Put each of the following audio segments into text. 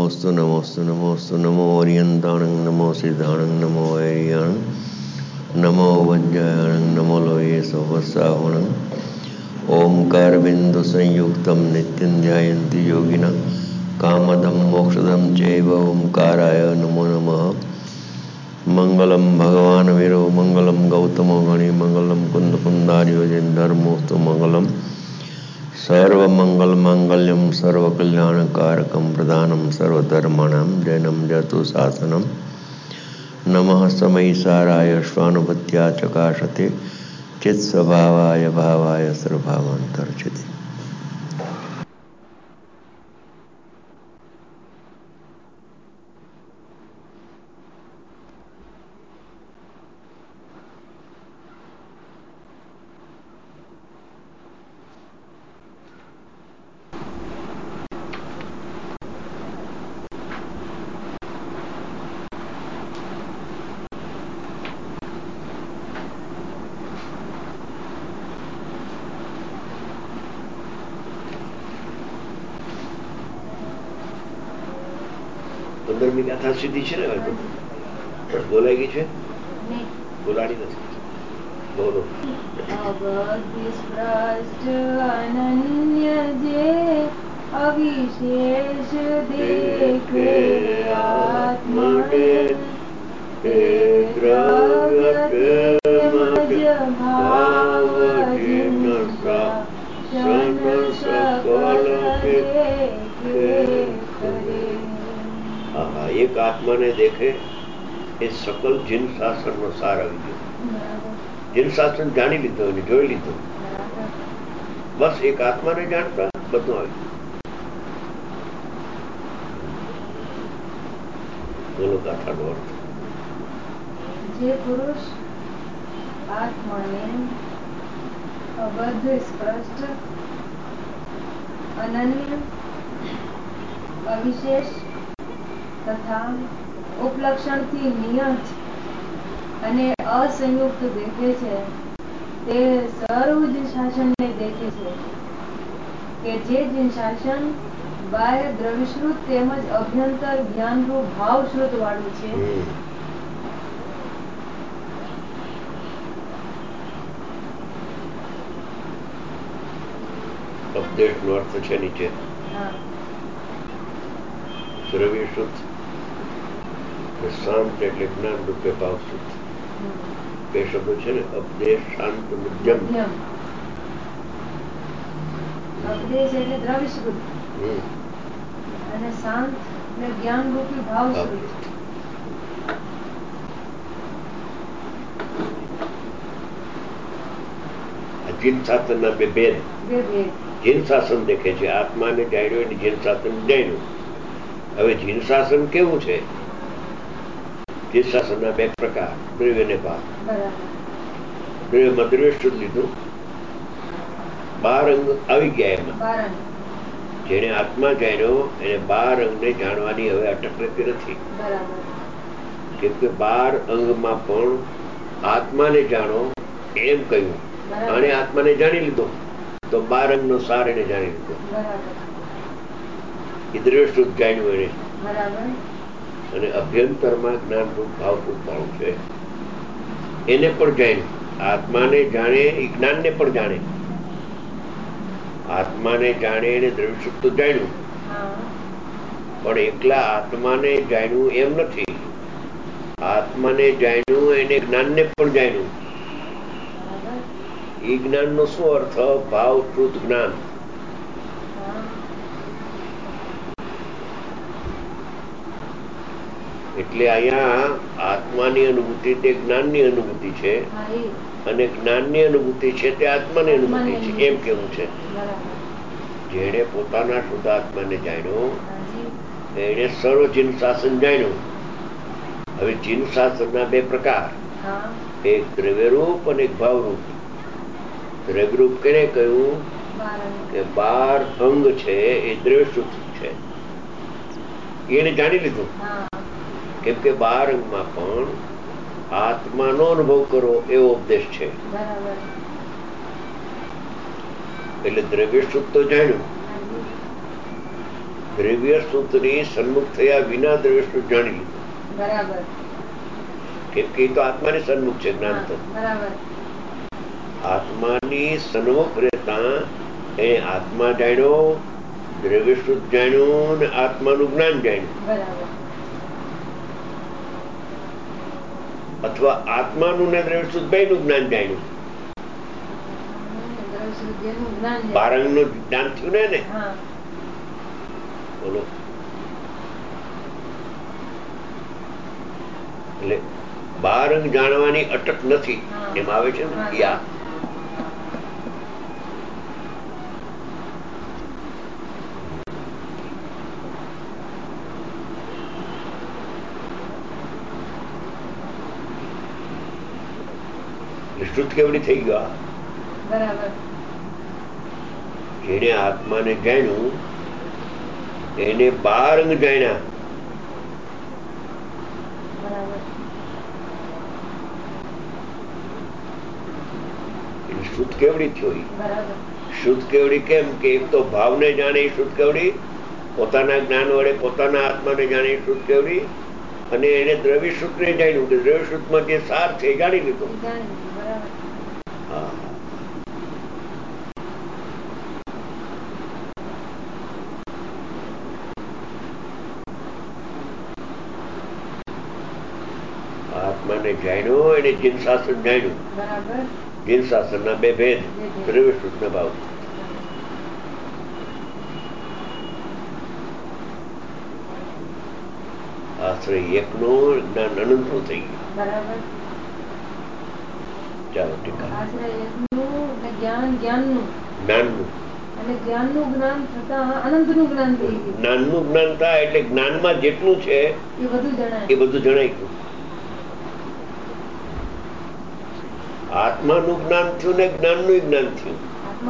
नमोस्तु नमोस्तु नमोस्तु नमो ओरियंताणं नमो सिद्धाणं नमो ऐरियाणं नमो वज्रायणं नमो लोये सोवस्सावणं ओंकार बिंदु संयुक्तं नित्यं ध्यायन्ति योगिनः कामदं मोक्षदं चैव ओंकाराय नमो नमः। मंगलम भगवान वीरो मंगलम गौतमो गणि मंगलम कुंद कुंदार्यो धर्मोस्तु मंगलम सर्वमंगल मांगल्यम सर्वकल्याणकारकम प्रधानम सर्वधर्माणां जैनम जतु शासनम नमः समयिसाराय स्वानुभूत्या चकाशते चित्स्वभावाय भावाय सर्वभावान्तर्चिते। પંદરમી ગાથા સીધી છે ને? હવે તો બોલાઈ ગઈ છે, બોલાડી નથી. બોલો. અનન્ય જે અવિશેષ દેખે આત્મને તે દ્રવ્ય તેમજ ભાવ જિનસા શન સકલ દેખે કરે. એક આત્માને દેખે એ સકલ જીન શાસન નો સાર આવી ગયો. જીન શાસન જાણી લીધો અને જોઈ લીધો. બસ એક આત્માને જાણતા બધું આવી ગયું. બોલો ગાથાનો અર્થ. જે પુરુષ આત્માને અબદ્ધ સ્પષ્ટ અનન્ય અવિશેષ તથા ઉપલક્ષણથી નિયત અને અસંયુક્ત દેખે છે તે સર્વ જીન શાસનને દેખે છે કે જે જીન શાસન બાહ્ય દ્રવ્યશ્રુત તેમજ અભ્યંતર જ્ઞાનરૂપ ભાવશ્રુત વાળું છે. ઉપદેશ નો અર્થ છે નીચે. દ્રવ્ય શુદ્ધ, શાંત એટલે જ્ઞાન રૂપે ભાવ શુદ્ધ. બે શબ્દો છે ને, ઉપદેશ શાંત મધ્યમ. ઉપદેશ એટલે દ્રવ્ય શુદ્ધ અને શાંત એટલે જ્ઞાન રૂપી ભાવ શુદ્ધ. જીન શાસન ના બે ભેદ. જીન શાસન દેખે છે, આત્માને જાણ્યો અને જીન શાસન જાણ્યું. હવે જીન શાસન કેવું છે? જીન શાસન ના બે પ્રકાર, દ્રવ્ય ને ભાવ. દ્રવ્યમાં દ્રવ્ય શુદ્ધ લીધું, 12 અંગ આવી ગયા એમાં. જેને આત્મા જાણ્યો એને 12 અંગને જાણવાની હવે અટક રહેતી નથી. કેમ કે 12 અંગમાં પણ આત્માને જાણો એમ કહ્યું. અને આત્માને જાણી લીધો તો 12 અંગનો સાર એને જાણી લીધો. દ્રવ્ય શુદ્ધ જાણ્યું એને. અને અભ્યંતરમાં જ્ઞાન રૂપ ભાવ શુદ્ધ ભાવ છે એને પણ જાણ્યું. આત્માને જાણે એ જ્ઞાનને પણ જાણે. આત્માને જાણે એને દ્રવ્ય શુદ્ધ તો જાણ્યું, પણ એકલા આત્માને જાણ્યું એમ નથી. આત્માને જાણ્યું એને જ્ઞાનને પણ જાણ્યું. એ જ્ઞાન નો શું અર્થ? ભાવ શુદ્ધ જ્ઞાન. એટલે અહીંયા આત્માની અનુભૂતિ તે જ્ઞાનની અનુભૂતિ છે અને જ્ઞાનની અનુભૂતિ છે તે આત્માની અનુભૂતિ છે, એમ કેવું છે. જેણે પોતાના શુદ્ધ આત્માને જાણ્યો એને સર્વ જીન શાસન જાણ્યું. હવે જીન શાસન ના બે પ્રકાર, એક દ્રવ્યરૂપ અને એક ભાવરૂપ. દ્રવ્યરૂપ કેને કહ્યું? કે 12 અંગ છે એ દ્રવ્ય શુદ્ધ છે, એને જાણી લીધું. કેમ કે 12 અંગમાં પણ આત્માનો અનુભવ કરો એવો ઉપદેશ છે. એટલે દ્રવ્ય શુદ્ધ તો જાણ્યું, દ્રવ્ય સૂત્રની સન્મુખ થયા વિના દ્રવ્ય સૂત્ર જાણી લીધું. બરાબર. કેમ કે એ તો આત્માની સન્મુખ છે જ્ઞાન તો. બરાબર. આત્માની સન્મુખ રહેતા એ આત્મા જાણ્યો, દ્રવ્ય સૂત્ર જાણ્યું ને આત્માનું જ્ઞાન જાણ્યું. બરાબર. અથવા આત્માનું ને દ્રવ્ય સૂત્ર બેનું જ્ઞાન જાણ્યું. બારંગનું જ્ઞાન થયું ને. બોલો. એટલે બારંગ જાણવાની અટક નથી એમ આવે છે ને. શુદ્ધ કેવડી થઈ ગયો. બરાબર. જેને આત્માને જાણ્યું એને બારંગ જાણ્યા. શુદ્ધ કેવડી થયો. શુદ્ધ કેવડી કેમ કે એક તો ભાવને જાણે શુદ્ધ કેવડી, પોતાના જ્ઞાન વડે પોતાના આત્માને જાણે શુદ્ધ કેવડી, અને એને દ્રવ્ય સૂત્રને જાણ્યું કે દ્રવ્ય સૂત્રમાં જે સાર છે એ જાણી લીધો. આત્માને જાણ્યો એને જીન શાસ્ત્ર જાણ્યું. જીન શાસ્ત્રના બે ભેદ, દ્રવ્ય સૂત્ર ભાવ. આશ્રય એકનું જ્ઞાન અનંતનું થઈ ગયું. ચાલો ટીકા. જ્ઞાનનું જ્ઞાન થાય એટલે જ્ઞાનમાં જેટલું છે એ બધું જણાય ગયું. આત્માનું જ્ઞાન થયું ને જ્ઞાનનું જ્ઞાન થયું.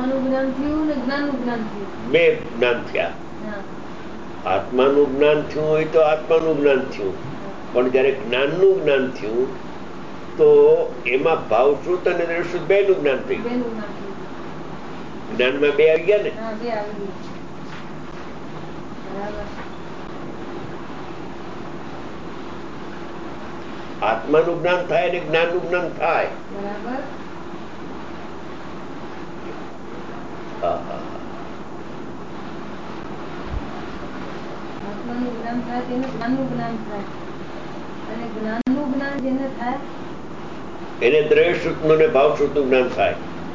બે જ્ઞાન થયા. આત્માનું જ્ઞાન થયું હોય તો આત્માનું જ્ઞાન થયું, પણ જયારે જ્ઞાનનું જ્ઞાન થયું તો એમાં ભાવશ્રુત અને દ્રવ્યશ્રુત બે નું જ્ઞાન થઈ ગયું. જ્ઞાનમાં બે આવી ગયા ને. આત્માનું જ્ઞાન થાય અને જ્ઞાનનું જ્ઞાન થાય. આત્માનું જ્ઞાન થાય તેને જ્ઞાનનું જ્ઞાન થાય, અને જ્ઞાનનું જ્ઞાન જેને થાય એને દ્રવ્યશ્રુતનું ને ભાવશ્રુતનું જ્ઞાન થાય.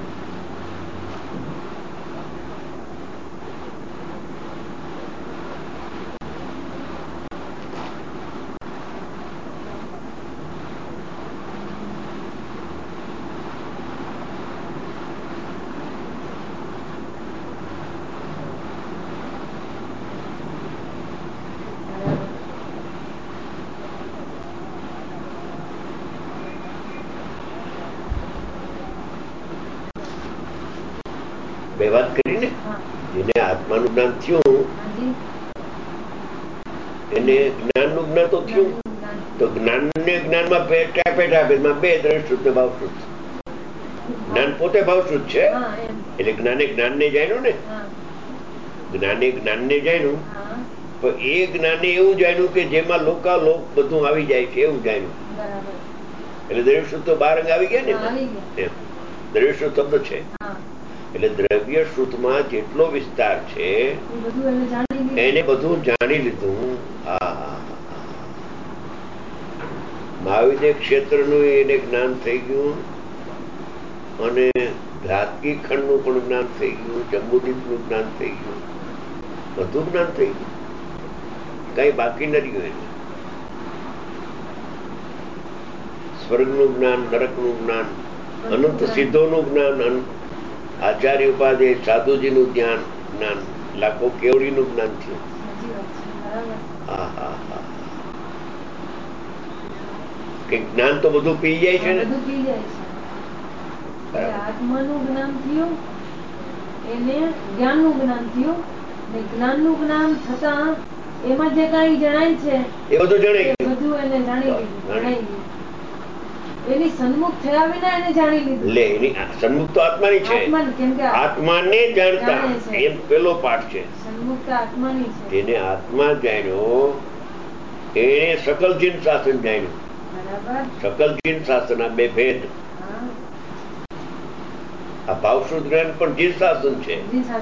બે વાત કરી ને. જેને આત્માનું જ્ઞાન થયું એને જ્ઞાનનું જ્ઞાન તો થયું, તો જ્ઞાન ને જ્ઞાનમાં પેટાભેદમાં બે દ્રષ્ટિ ભાવશ્રુત. જ્ઞાન પોતે ભાવશ્રુત છે એટલે જ્ઞાને જ્ઞાનને જાણ્યું ને. જ્ઞાને જ્ઞાનને જાણ્યું, પણ એ જ્ઞાને એવું જાણ્યું કે જેમાં લોકાલોક બધું આવી જાય છે એવું જાણ્યું. એટલે દ્રવ્યશ્રુત તો બારંગ આવી ગયા ને. દ્રવ્યશ્રુત શબ્દ છે એટલે દ્રવ્ય શ્રુતમાં જેટલો વિસ્તાર છે એને બધું જાણી લીધું. મહાવિદ્ય ક્ષેત્રનું એને જ્ઞાન થઈ ગયું, અને ઘાતકી ખંડનું પણ જ્ઞાન થઈ ગયું, જંબુદીપનું જ્ઞાન થઈ ગયું, બધું જ્ઞાન થઈ ગયું, કઈ બાકી ન રહ્યું. એને સ્વર્ગનું જ્ઞાન, નરકનું જ્ઞાન, અનંત સિદ્ધોનું જ્ઞાન, આચાર્ય ઉપાધ્યાય સાધુજીનું જ્ઞાન, લાખો કેવડીનું જ્ઞાન થયું. કે જ્ઞાન તો બધું પી જાય છે ને. આત્માનું જ્ઞાન થયું, એને જ્ઞાનનું જ્ઞાન થયું, ને જ્ઞાનનું જ્ઞાન થતા એમાં જે કઈ જણાય છે એ બધું જણાય બધું એને જાણી લીધું. એની સન્મુખ થયા વિના એને જાણી લીધું. એટલે એની સન્મુખ તો આત્માની છે. કેમ કે આત્માને જાણતા એમ પેલો પાઠ છે. સન્મુખ તો આત્માની છે. જેને આત્મા જાણ્યો એને સકલ જીન શાસન જાણ્યું. બરાબર. સકલ જીન શાસન આ બે ભેદ. આ ભાવશુદ્ધ જ્ઞાન પણ જીન શાસન છે.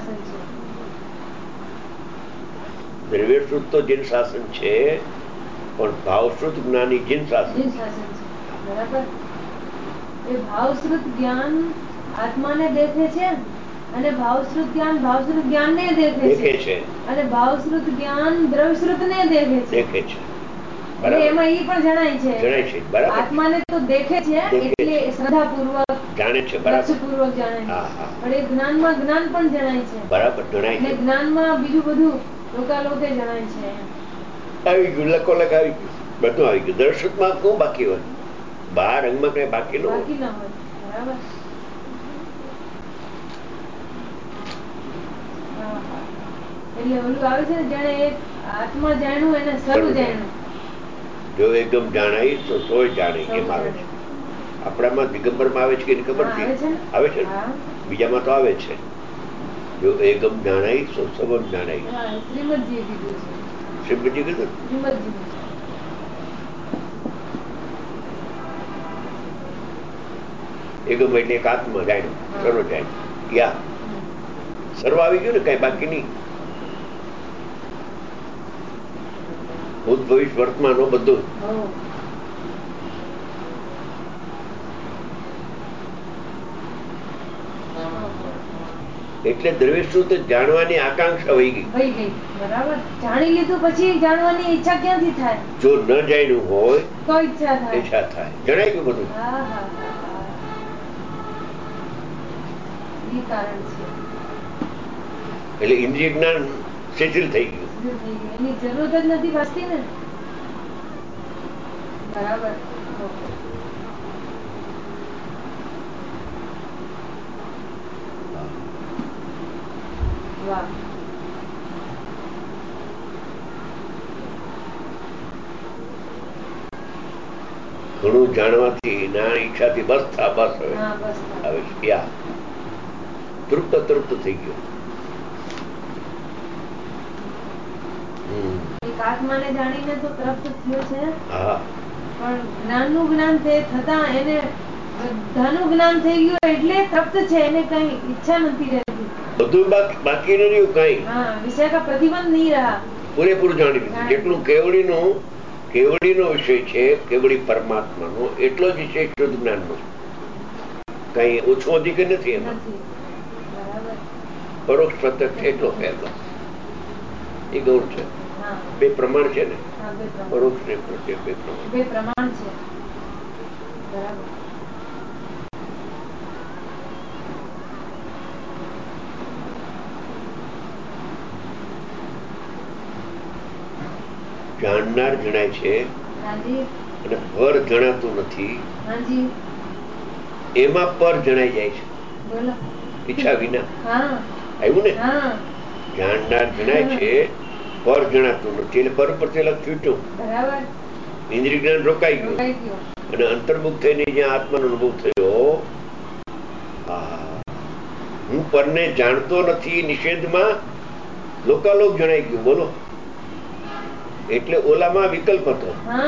દ્રવ્યશુદ્ધ તો જીન શાસન છે પણ ભાવશુદ્ધ જ્ઞાની જીન શાસન છે. બરાબર. એ ભાવશ્રુત જ્ઞાન આત્માને દેખે છે અને ભાવશ્રુત જ્ઞાન ભાવશ્રુત જ્ઞાનને દેખે છે અને ભાવશ્રુત જ્ઞાન દ્રવ્યશ્રુતને દેખે છે. એટલે એમાં ઈ પણ જણાય છે. બરાબર. આત્માને તો દેખે છે એટલે શ્રદ્ધાપૂર્વક જાણે છે. બરાબર. લક્ષ્યપૂર્વક જાણે છે. પણ એ જ્ઞાનમાં જ્ઞાન પણ જણાય છે. બરાબર જણાય છે. જ્ઞાનમાં બીજું બધું લોકાલોકે જણાય છે. આવી ગયું લકોલક આવી ગયું બધું આવી ગયું. દર્શકમાં શું બાકી હોય? બહાર રંગમાં કઈ બાકી ન હોય. બરાબર. એટલે ઓલું આવે છે ને જાણે એક આત્મા જાણ્યું એને સર્વ જાણ્યું. જો એકદમ જાણાય તો સોય જાણે એમ આવે છે. આપણામાં દિગંબરમાં આવે છે કે ખબર છે? આવે છે. બીજામાં તો આવે છે. જો એકમ જાણાય તો સબમ જાણાય. શ્રીમદજીએ કીધું છે. શ્રીમદજી કીધું. એકમ એટલે એક આત્મા જાણ્યું સર્વ જાણ્યું. યા સર્વ આવી ગયું ને કઈ બાકી નહીં. ભૂત ભવિષ્ય વર્તમાનો બધું. એટલે દ્રવ્યશુદ્ધ જાણવાની આકાંક્ષા વહી ગઈ. બરાબર. જાણી લીધું પછી જાણવાની ઈચ્છા ક્યાંથી થાય? જો ન જાણ્યું હોય તો ઈચ્છા થાય. જણાય ગયું બધું. એટલે ઇન્દ્રિય જ્ઞાન શિથિલ થઈ ગયું. એની જરૂરત જ નથી ભાસતી ને. બરાબર. વાહ. ઘણું જાણવાથી ના ઈચ્છાથી બસ થા બસ હવે યા તૃપ્ત થઈ ગયો. આત્માને જાણીને તો તૃપ્ત થયો છે. હા. પણ જ્ઞાનનું જ્ઞાન થતા એને બધાનું જ્ઞાન થઈ ગયું એટલે તૃપ્ત છે. એને કઈ ઈચ્છા નથી રહેતી. બધું બાકી ન રહ્યું કઈ. વિષય કા પ્રતિબંધ નહીં રહ્યા. પૂરેપૂરું જાણી લીધું. જેટલું કેવડીનો વિષય છે કેવડી પરમાત્માનો એટલો જ વિષય શુદ્ધ જ્ઞાનનો. કઈ ઓછો અધિક નથી એમાં. પરોક્ષ પ્રત્યક્ષ એટલો ફેર બસ. એ ગૌણ છે. બે પ્રમાણ છે ને. પરોક્ષ ને પ્રત્યક્ષ બે પ્રમાણ છે. બરાબર. જાણનાર જણાય છે અને પર જણાતું નથી. એમાં પર જણાઈ જાય છે ઈચ્છા વિના. આવ્યું ને? જાણનાર જણાય છે પર જણાતું નથી એટલે પર પરથી છૂટ્યું. ઇન્દ્રિય જ્ઞાન રોકાઈ ગયું અને અંતર્મુખ થઈને જ્યાં આત્માનો અનુભવ થયો. હું પરને જાણતો નથી નિષેધમાં લોકાલોક જણાઈ ગયું. બોલો. એટલે ઓલામાં વિકલ્પ હતો.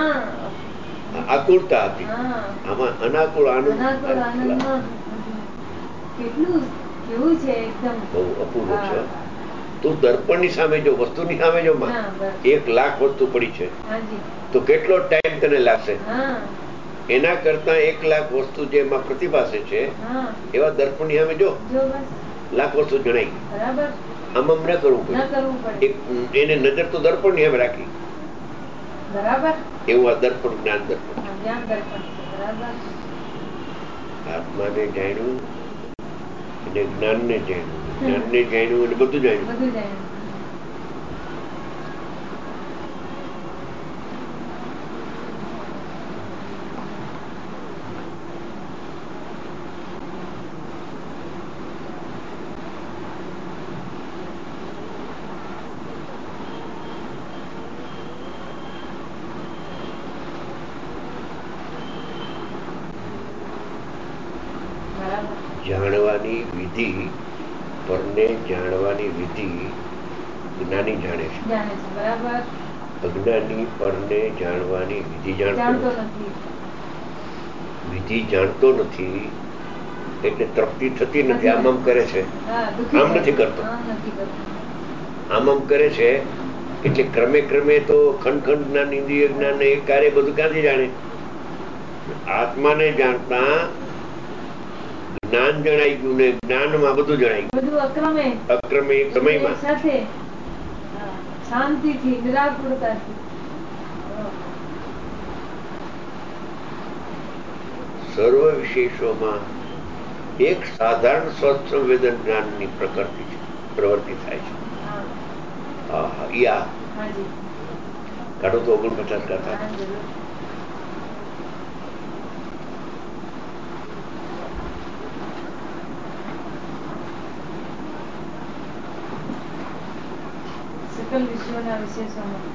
આકુળતા હતી. આમાં અનાકુળ આનંદ. બહુ અપૂર્વ છે. તું દર્પણની સામે જો વસ્તુની સામે જો 1,00,000 વસ્તુ પડી છે તો કેટલો ટાઈમ તને લાગશે? એના કરતા 1,00,000 વસ્તુ જે એમાં પ્રતિભાસે છે એવા દર્પણની સામે જો 1,00,000 વસ્તુ જણાઈ ગઈ. આમ ન કરવું પડે. એને નજર તો દર્પણ ની સામે રાખી. એવું આ દર્પણ જ્ઞાન દર્પણ. આત્માને જાણ્યું અને જ્ઞાનને જાણ્યું અને બધું જાણ્યું. જાણવાની વિધિ, પરને જાણવાની વિધિ જ્ઞાની જાણે છે. બરાબર. અજ્ઞાની પરને જાણવાની વિધિ જાણતો નથી. વિધિ જાણતો નથી એટલે તૃપ્તિ થતી નથી. આમ આમ કરે છે, આમ નથી કરતો. આમ આમ કરે છે એટલે ક્રમે ક્રમે તો ખંડ જ્ઞાન, ઇન્દ્રિય જ્ઞાન, એક કાર્ય બધું ક્યાંથી જાણે? આત્માને જાણતા જ્ઞાન જણાઈ ગયું ને જ્ઞાનમાં બધું જણાઈ ગયું. અક્રમે એક સમયમાં સાથે શાંતિથી, નિરાકુરતાથી. સર્વ વિશેષોમાં એક સાધારણ સ્વસંવેદન જ્ઞાનની પ્રવૃત્તિ થાય છે. કાઢો તો 49 ગાથા. સકલ વિશ્વના વિશેષોમાં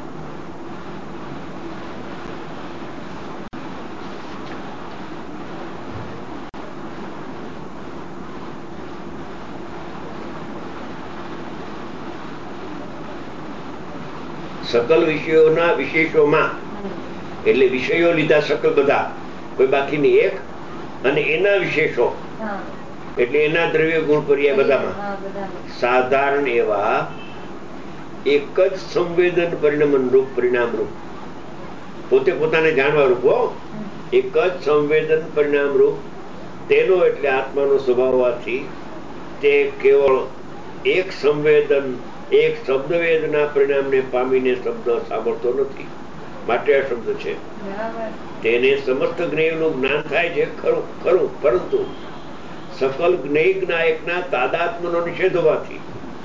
સકલ વિષયોના વિશેષોમાં એટલે વિષયો લીધા સકલ બધા, કોઈ બાકી નહીં, એક, અને એના વિશેષો એટલે એના દ્રવ્ય ગુણ પર્યાય બધામાં સાધારણ એવા એક જ સંવેદન પરિણામ રૂપ, પોતે પોતાને જાણવા રૂપ, એક જ સંવેદન પરિણામ રૂપ તેનો એટલે આત્માનો સ્વભાવ હોવાથી તે કેવળ એક સંવેદન, એક શબ્દ વેદના પરિણામને પામીને શબ્દ સાંભળતો નથી, માટે આ શબ્દ છે. તેને સમસ્ત જ્ઞેયનું જ્ઞાન થાય છે, ખરું, પરંતુ સકલ જ્ઞેય જ્ઞાયકના તાદાત્મ્યનો નિષેધ હોવાથી.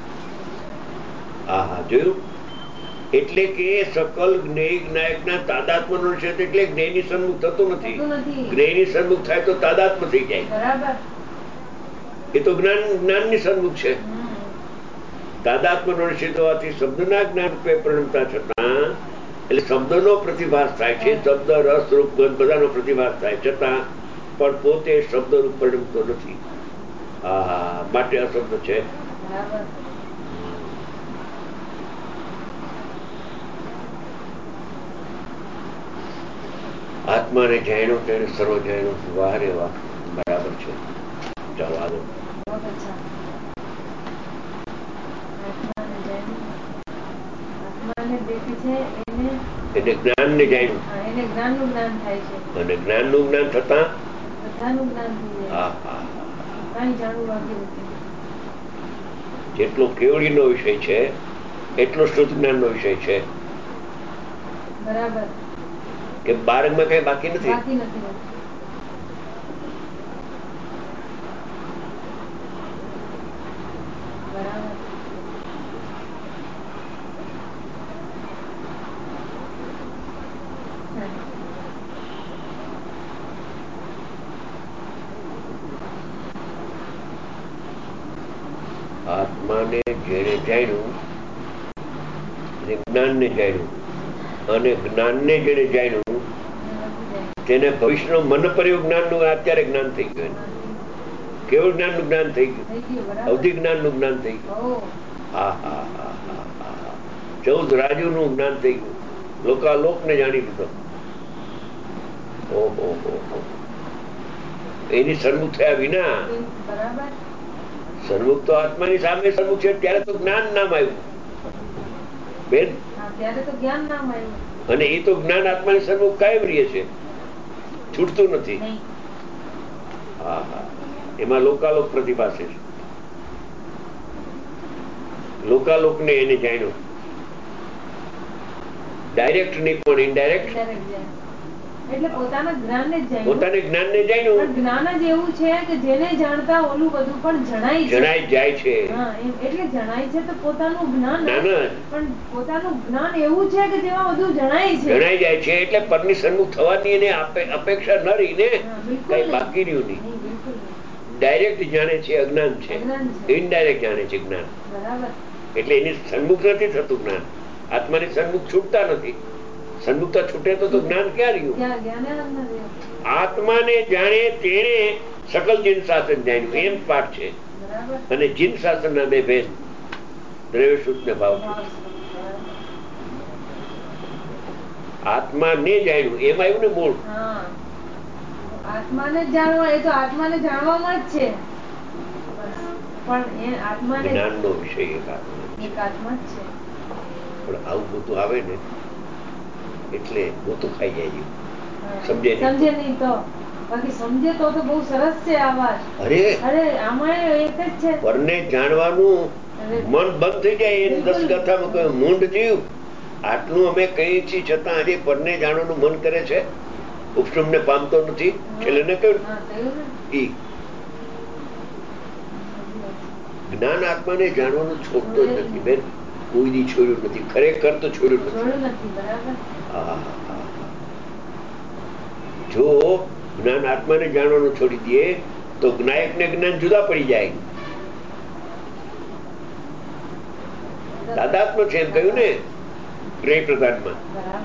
જોયું? એટલે કે સકલ જ્ઞેય જ્ઞાયકના તાદાત્મ્યનો નિષેધ એટલે જ્ઞેયની સન્મુખ થતું નથી. જ્ઞેયની સન્મુખ થાય તો તાદાત્મ્ય થઈ જાય. એ તો જ્ઞાનની સન્મુખ છે. તાદાત્મ્યનો નિષેધ હોવાથી શબ્દના જ્ઞાન પરિણમતા છતાં, એટલે શબ્દનો પ્રતિભાસ થાય છે, શબ્દ, રસ, રૂપ, ગંધ બધાનો પ્રતિભાસ થાય છતાં પણ પોતે શબ્દ રૂપ પરિણમતો નથી. માટે અશબ્દ છે. આત્માને જાણ્યો તેને સર્વ જાણ્યો. વાહ રે વાહ, બરાબર છે. ચાલો આગળ. એને જ્ઞાન ને જાણ્યું, અને જ્ઞાન નું જ્ઞાન થતા જેટલો કેવડી નો વિષય છે એટલો શુદ્ધ જ્ઞાન નો વિષય છે. બરાબર. કે બાળકમાં કઈ બાકી નથી. આત્માને જેને જાણ્યું, જ્ઞાનને જાણ્યું, અને જ્ઞાનને જેને જાણ્યું તેને ભવિષ્યનો મન પ્રયોગ જ્ઞાનનું અત્યારે જ્ઞાન થઈ ગયું. કેવળ જ્ઞાનનું જ્ઞાન થઈ ગયું, અવધિ જ્ઞાનનું જ્ઞાન થઈ ગયું. 14 રાજ્યોનું જ્ઞાન થઈ ગયું, લોકાલોકને જાણી લીધો. ઓહો, એની સન્મુખ થયા વિના, સન્મુખ તો આત્માની સામે સન્મુખ છે ત્યારે તો જ્ઞાન નામ આવ્યું બેન, અને એ તો જ્ઞાન આત્માની સન્મુખ કાયમ રહે છે, છૂટતું નથી. એમાં લોકાલોક પ્રતિભાસે છે. લોકાલોક ને એને જાણ્યો, ડાયરેક્ટ નહીં પણ ઇનડાયરેક્ટ. એટલે પોતાના જ્ઞાનને પોતાને જ્ઞાનને જાણ્યું. જ્ઞાન જ એવું છે કે જેને જાણતા ઓલું બધું પણ જણાઈ જાય છે. એટલે જણાય છે તો પોતાનું જ્ઞાન, પણ પોતાનું જ્ઞાન એવું છે કે જેમાં બધું જણાય જાય છે. એટલે પરની સન્મુખ થવાની એને અપેક્ષા ન રહીને કઈ બાકી રહ્યું નહીં. ડાયરેક્ટ જાણે છે અજ્ઞાન છે, ઇનડાયરેક્ટ જાણે છે જ્ઞાન. એટલે એની સન્મુખ નથી થતું જ્ઞાન. આત્માની સન્મુખ છૂટતા નથી. સન્મુખતા છૂટે તો જ્ઞાન ક્યાં રહ્યું? આત્માને જાણે તેને સકલ જીન શાસન જાણ્યું એમ પાઠ છે. અને જીન શાસન ના બે ભેદ, દ્રવ્ય શુદ્ધ ને ભાવ. આત્મા ને જાણ્યું એમ આવ્યું ને મૂળ. આત્માને જાણવા, એ તો આત્માને જાણવામાં જ છે, પણ એ આત્માને જ્ઞાનનો વિષય એક આત્મા જ છે. પણ આવું બધું આવે ને એટલે ગોતું ખાઈ જાય, સમજે નહીં તો. બાકી સમજે તો બહુ સરસ છે આ વાત. અરે આમાં એક જ છે, પરને જાણવાનું મન બંધ થઈ જાય. એની 10 ગાથામાં કહ્યું, મૂંઢ જીવ આટલું અમે કહીએ છીએ છતાં આજે પરને જાણવાનું મન કરે છે, ઉપસમ ને પામતો નથી. છેલ્લે ને કહ્યું જ્ઞાન આત્માને જાણવાનું છોડતો જ નથી બેન, કોઈ દી છોડ્યું નથી. ખરેખર તો છોડ્યું નથી. જો જ્ઞાન આત્માને જાણવાનું છોડી દે તો જ્ઞાયક ને જ્ઞાન જુદા પડી જાય. તાદાત્મ્ય છે એમ કહ્યું ને ત્રય પ્રધાનમાં.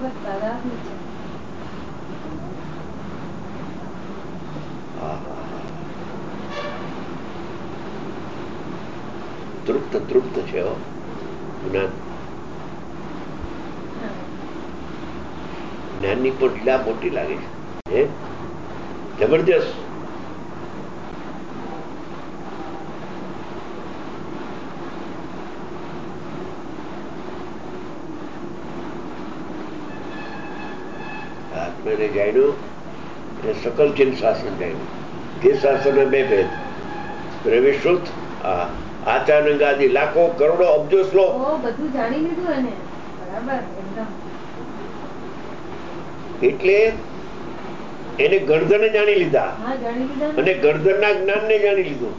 તૃપ્ત તૃપ્ત છે જ્ઞાન. જ્ઞાનની પણ લીલા મોટી લાગે છે, જબરજસ્ત. આત્માને જાણ્યું એ સકલ જીન શાસન જાણ્યું. તે શાસન બે ભેદ, દ્રવ્ય શુદ્ધ, આચાનંગ આદિ લાખો કરોડો અબજો શ્લોક બધું જાણી લીધું એને. બરાબર, એકદમ. એટલે એને ગણધરને જાણી લીધા અને ગણધરના જ્ઞાન ને જાણી લીધું.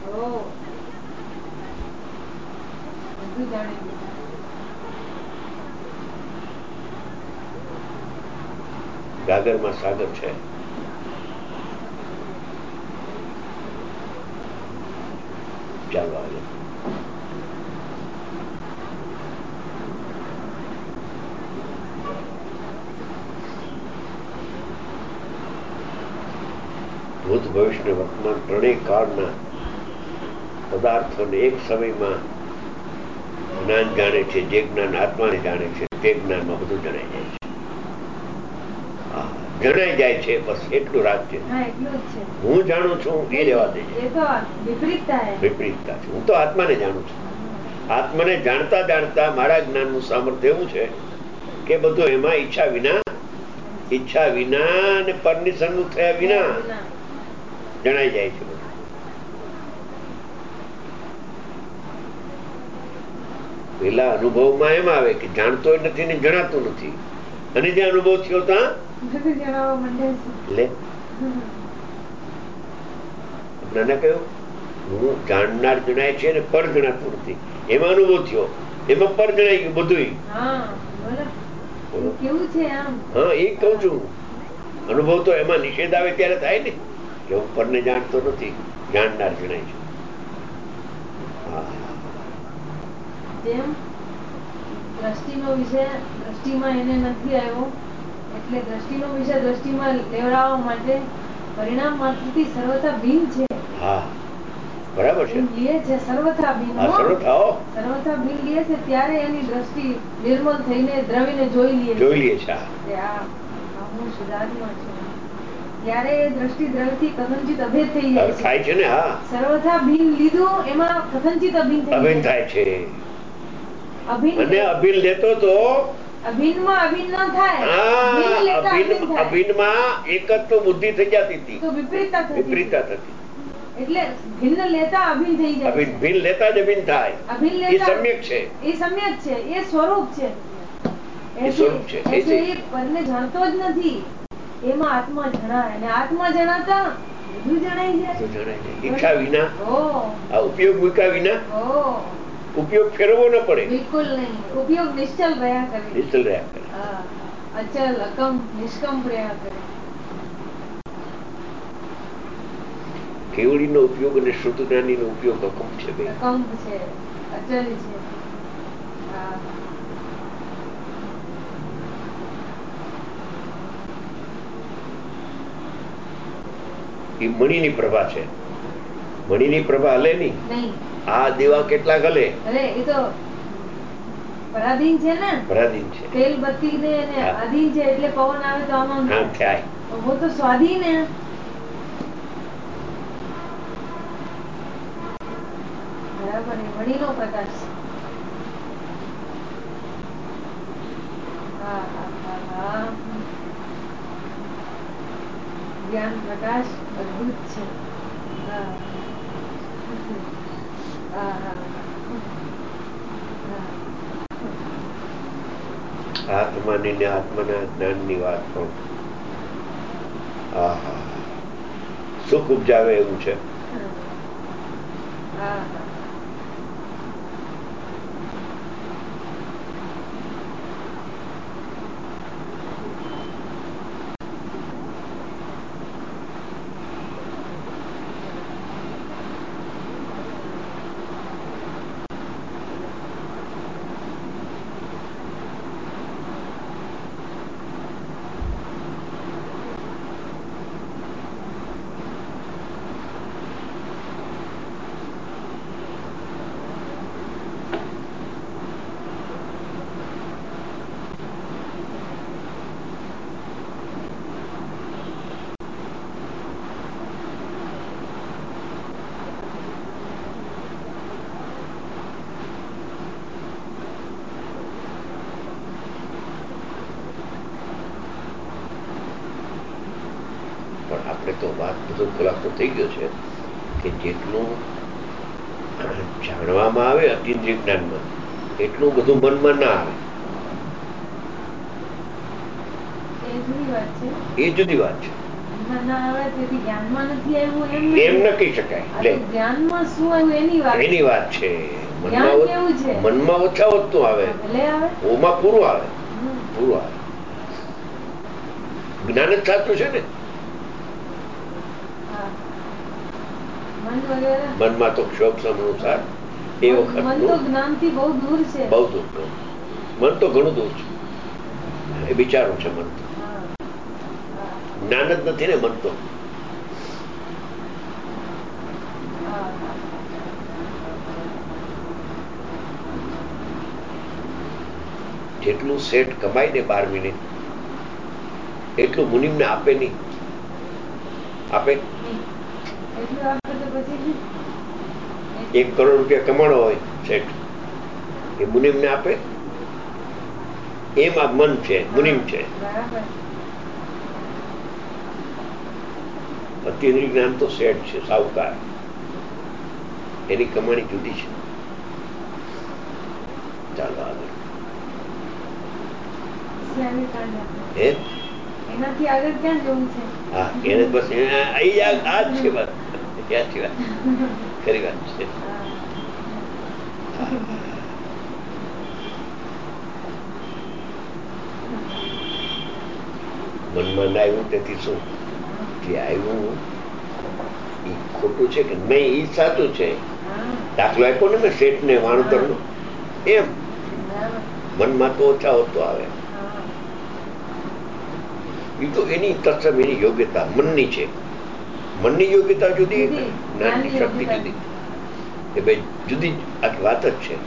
ગાગરમાં સાગર છે. ચાલો આગળ. ભૂત ભવિષ્ય ને વર્તમાન ત્રણેય કાળના પદાર્થોને એક સમયમાં જ્ઞાન જાણે છે. જે જ્ઞાન આત્માને જાણે છે તે જ્ઞાનમાં બધું જણાઈ જાય છે. જણાઈ જાય છે, બસ એટલું રાખજે. હું જાણું છું એ રહેવા દેજે. વિપરીતતા છે. હું તો આત્માને જાણું છું. આત્માને જાણતા જાણતા મારા જ્ઞાનનું સામર્થ્ય એવું છે કે બધું એમાં ઈચ્છા વિના અને પરની સન્મુખ થયા વિના જણાઈ જાય છે. પેલા અનુભવમાં એમ આવે કે જાણતો નથી ને જણાતું નથી, અને જે અનુભવ થયો ત્યાં કહ્યું હું જાણનાર જણાય છે ને પર જણાતું નથી. એમાં અનુભવ થયો, એમાં પર જણાઈ ગયું બધું. હા, એ કઉ છું. અનુભવ તો એમાં નિષેધ આવે ત્યારે થાય ને કે હું પરને જાણતો નથી, જાણનાર જણાય છે. દ્રષ્ટિનો વિષય દ્રષ્ટિમાં એને નથી આવ્યો, એટલે દ્રષ્ટિનો વિષય દ્રષ્ટિમાં લેવડાવવા માટે પરિણામ માત્રથી સર્વથા ભિન્ન છે. હા, બરાબર છે. લે છે સર્વથા ભિન્ન. સર્વથા ભિન્ન લે છે ત્યારે એની દ્રષ્ટિ નિર્મલ થઈને દ્રવીને જોઈ લે છે. હું શુદ્ધાત્મા છું ત્યારે એ દ્રષ્ટિ દ્રવ્યથી કથનચિત અભેદ થઈ જાય છે ને. હા, સર્વથા ભિન્ન લીધું એમાં કથનચિત અભિન્ન થાય છે. અને અભિન્ન લેતો તો અભિન્નમાં અભિન્ન ન થાય. અભિન્નમાં એકત્વ બુદ્ધિ થઈ જતી હતી, તો વિપરીતતા થતી. એટલે ભિન્ન લેતા અભિન્ન થઈ જાય. ભિન્ન લેતા જ અભિન્ન થાય. એ સમ્યક છે. એ સમ્યક છે, એ સ્વરૂપ છે. એ પરને જાણતો જ નથી, એમાં આત્મા જણાય અને આત્મા જણાતા બધું જણાઈ જાય. ઈચ્છા વિના, ઉપયોગ મૂક્યા વિના, ઉપયોગ ફેરવવો ન પડે. બિલકુલ નહીં. ઉપયોગ નિશ્ચલ રહ્યા કરે. અચલ અકમ નિષ્કંપ રહ્યા કરે. કેવડીનો ઉપયોગ અને શુદ્ધ જ્ઞાનીનો ઉપયોગ અકંપ છે. અકંપ છે, અચલ છે. એ મણીની પ્રભા છે. મણીની પ્રભા હલે નહીં. આ દીવા કેટલા હલે? અરે એ તો પરાધીન છે ને, પરાધીન છે, તેલ બત્તી ને આધીન છે, એટલે પવન આવે તો આમાં થાય. वो तो स्वाधीन है. बराबर है, वही नो प्रकाश. ज्ञान प्रकाश अद्भुत છે. આત્માની ને આત્માના જ્ઞાનની વાત પણ સુખ ઉપજાવે એવું છે. આપણે તો વાત બધો ખુલાસો થઈ ગયો છે કે જેટલું જાણવામાં આવે અતિન્દ્રિય જ્ઞાનમાં એટલું બધું મનમાં ના આવે. એ જુદી વાત છે. એમ ન કહી શકાય. એની વાત છે. મનમાં ઓછા વધતું આવે, ઓમાં પૂરું આવે. પૂરું આવે. જ્ઞાન જ સાચું છે ને. મનમાં તો ક્ષોભ અનુસાર એ વખત જ્ઞાનથી બહુ દૂર છે. બહુ દૂર. મન તો ઘણું દૂર છે. એ વિચારો છે મન તો. જ્ઞાન જ નથી ને મન તો. જેટલું શેઠ કમાય ને 12 મિનિટ એટલું મુનિમને આપે નહીં. આપે 1 કરોડ રૂપિયા કમાણો હોય શેઠ, એ મુનિમને આપે? એમ આ મન છે, મુનિમ છે. અતિન્દ્રિય જ્ઞાન તો શેઠ છે, સાહુકાર. એની કમાણી જુદી છે. ચાલો આગળ. એનાથી આગળ ક્યાં જવું છે? હા, એને બસ આ જ છે. બસ સાચી વાત, ખરી વાત છે. મનમાં ના આવ્યું તેથી શું? જે આવ્યું એ ખોટું છે કે નહીં એ સાચું છે. દાખલો આપ્યો ને મેં શેઠ ને વાણોતર નો, એમ મનમાં તો ઓછા હોતો આવે. એ તો એની તત્સમ, એની યોગ્યતા મનની છે. મનની યોગ્યતા જુદી, જ્ઞાનની શક્તિ જુદી. એ બે જુદી આખી વાત જ છે.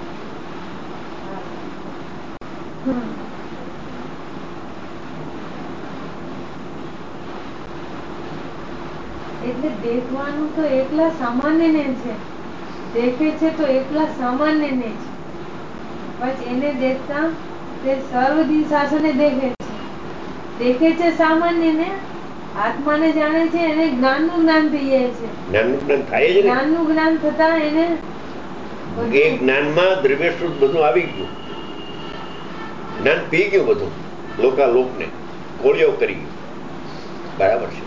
એટલે દેખવાનું તો એકલા સામાન્ય ને છે. દેખે છે તો એકલા સામાન્ય ને છે. પછી એને દેખતા તે સર્વધિ શાસને દેખે છે. દેખે છે સામાન્ય ને, આત્માને જાણે છે, એને જ્ઞાનનું જ્ઞાન થઈ જાય છે. જ્ઞાનનું જ્ઞાન થાય જ. જ્ઞાનનું જ્ઞાન થતા એને એ જ્ઞાનમાં દ્રવ્યશ્રુત બધું આવી ગયું. જ્ઞાન પી ગયું બધું, લોકાલોકને કોળિયો કરી ગયું. બરાબર છે.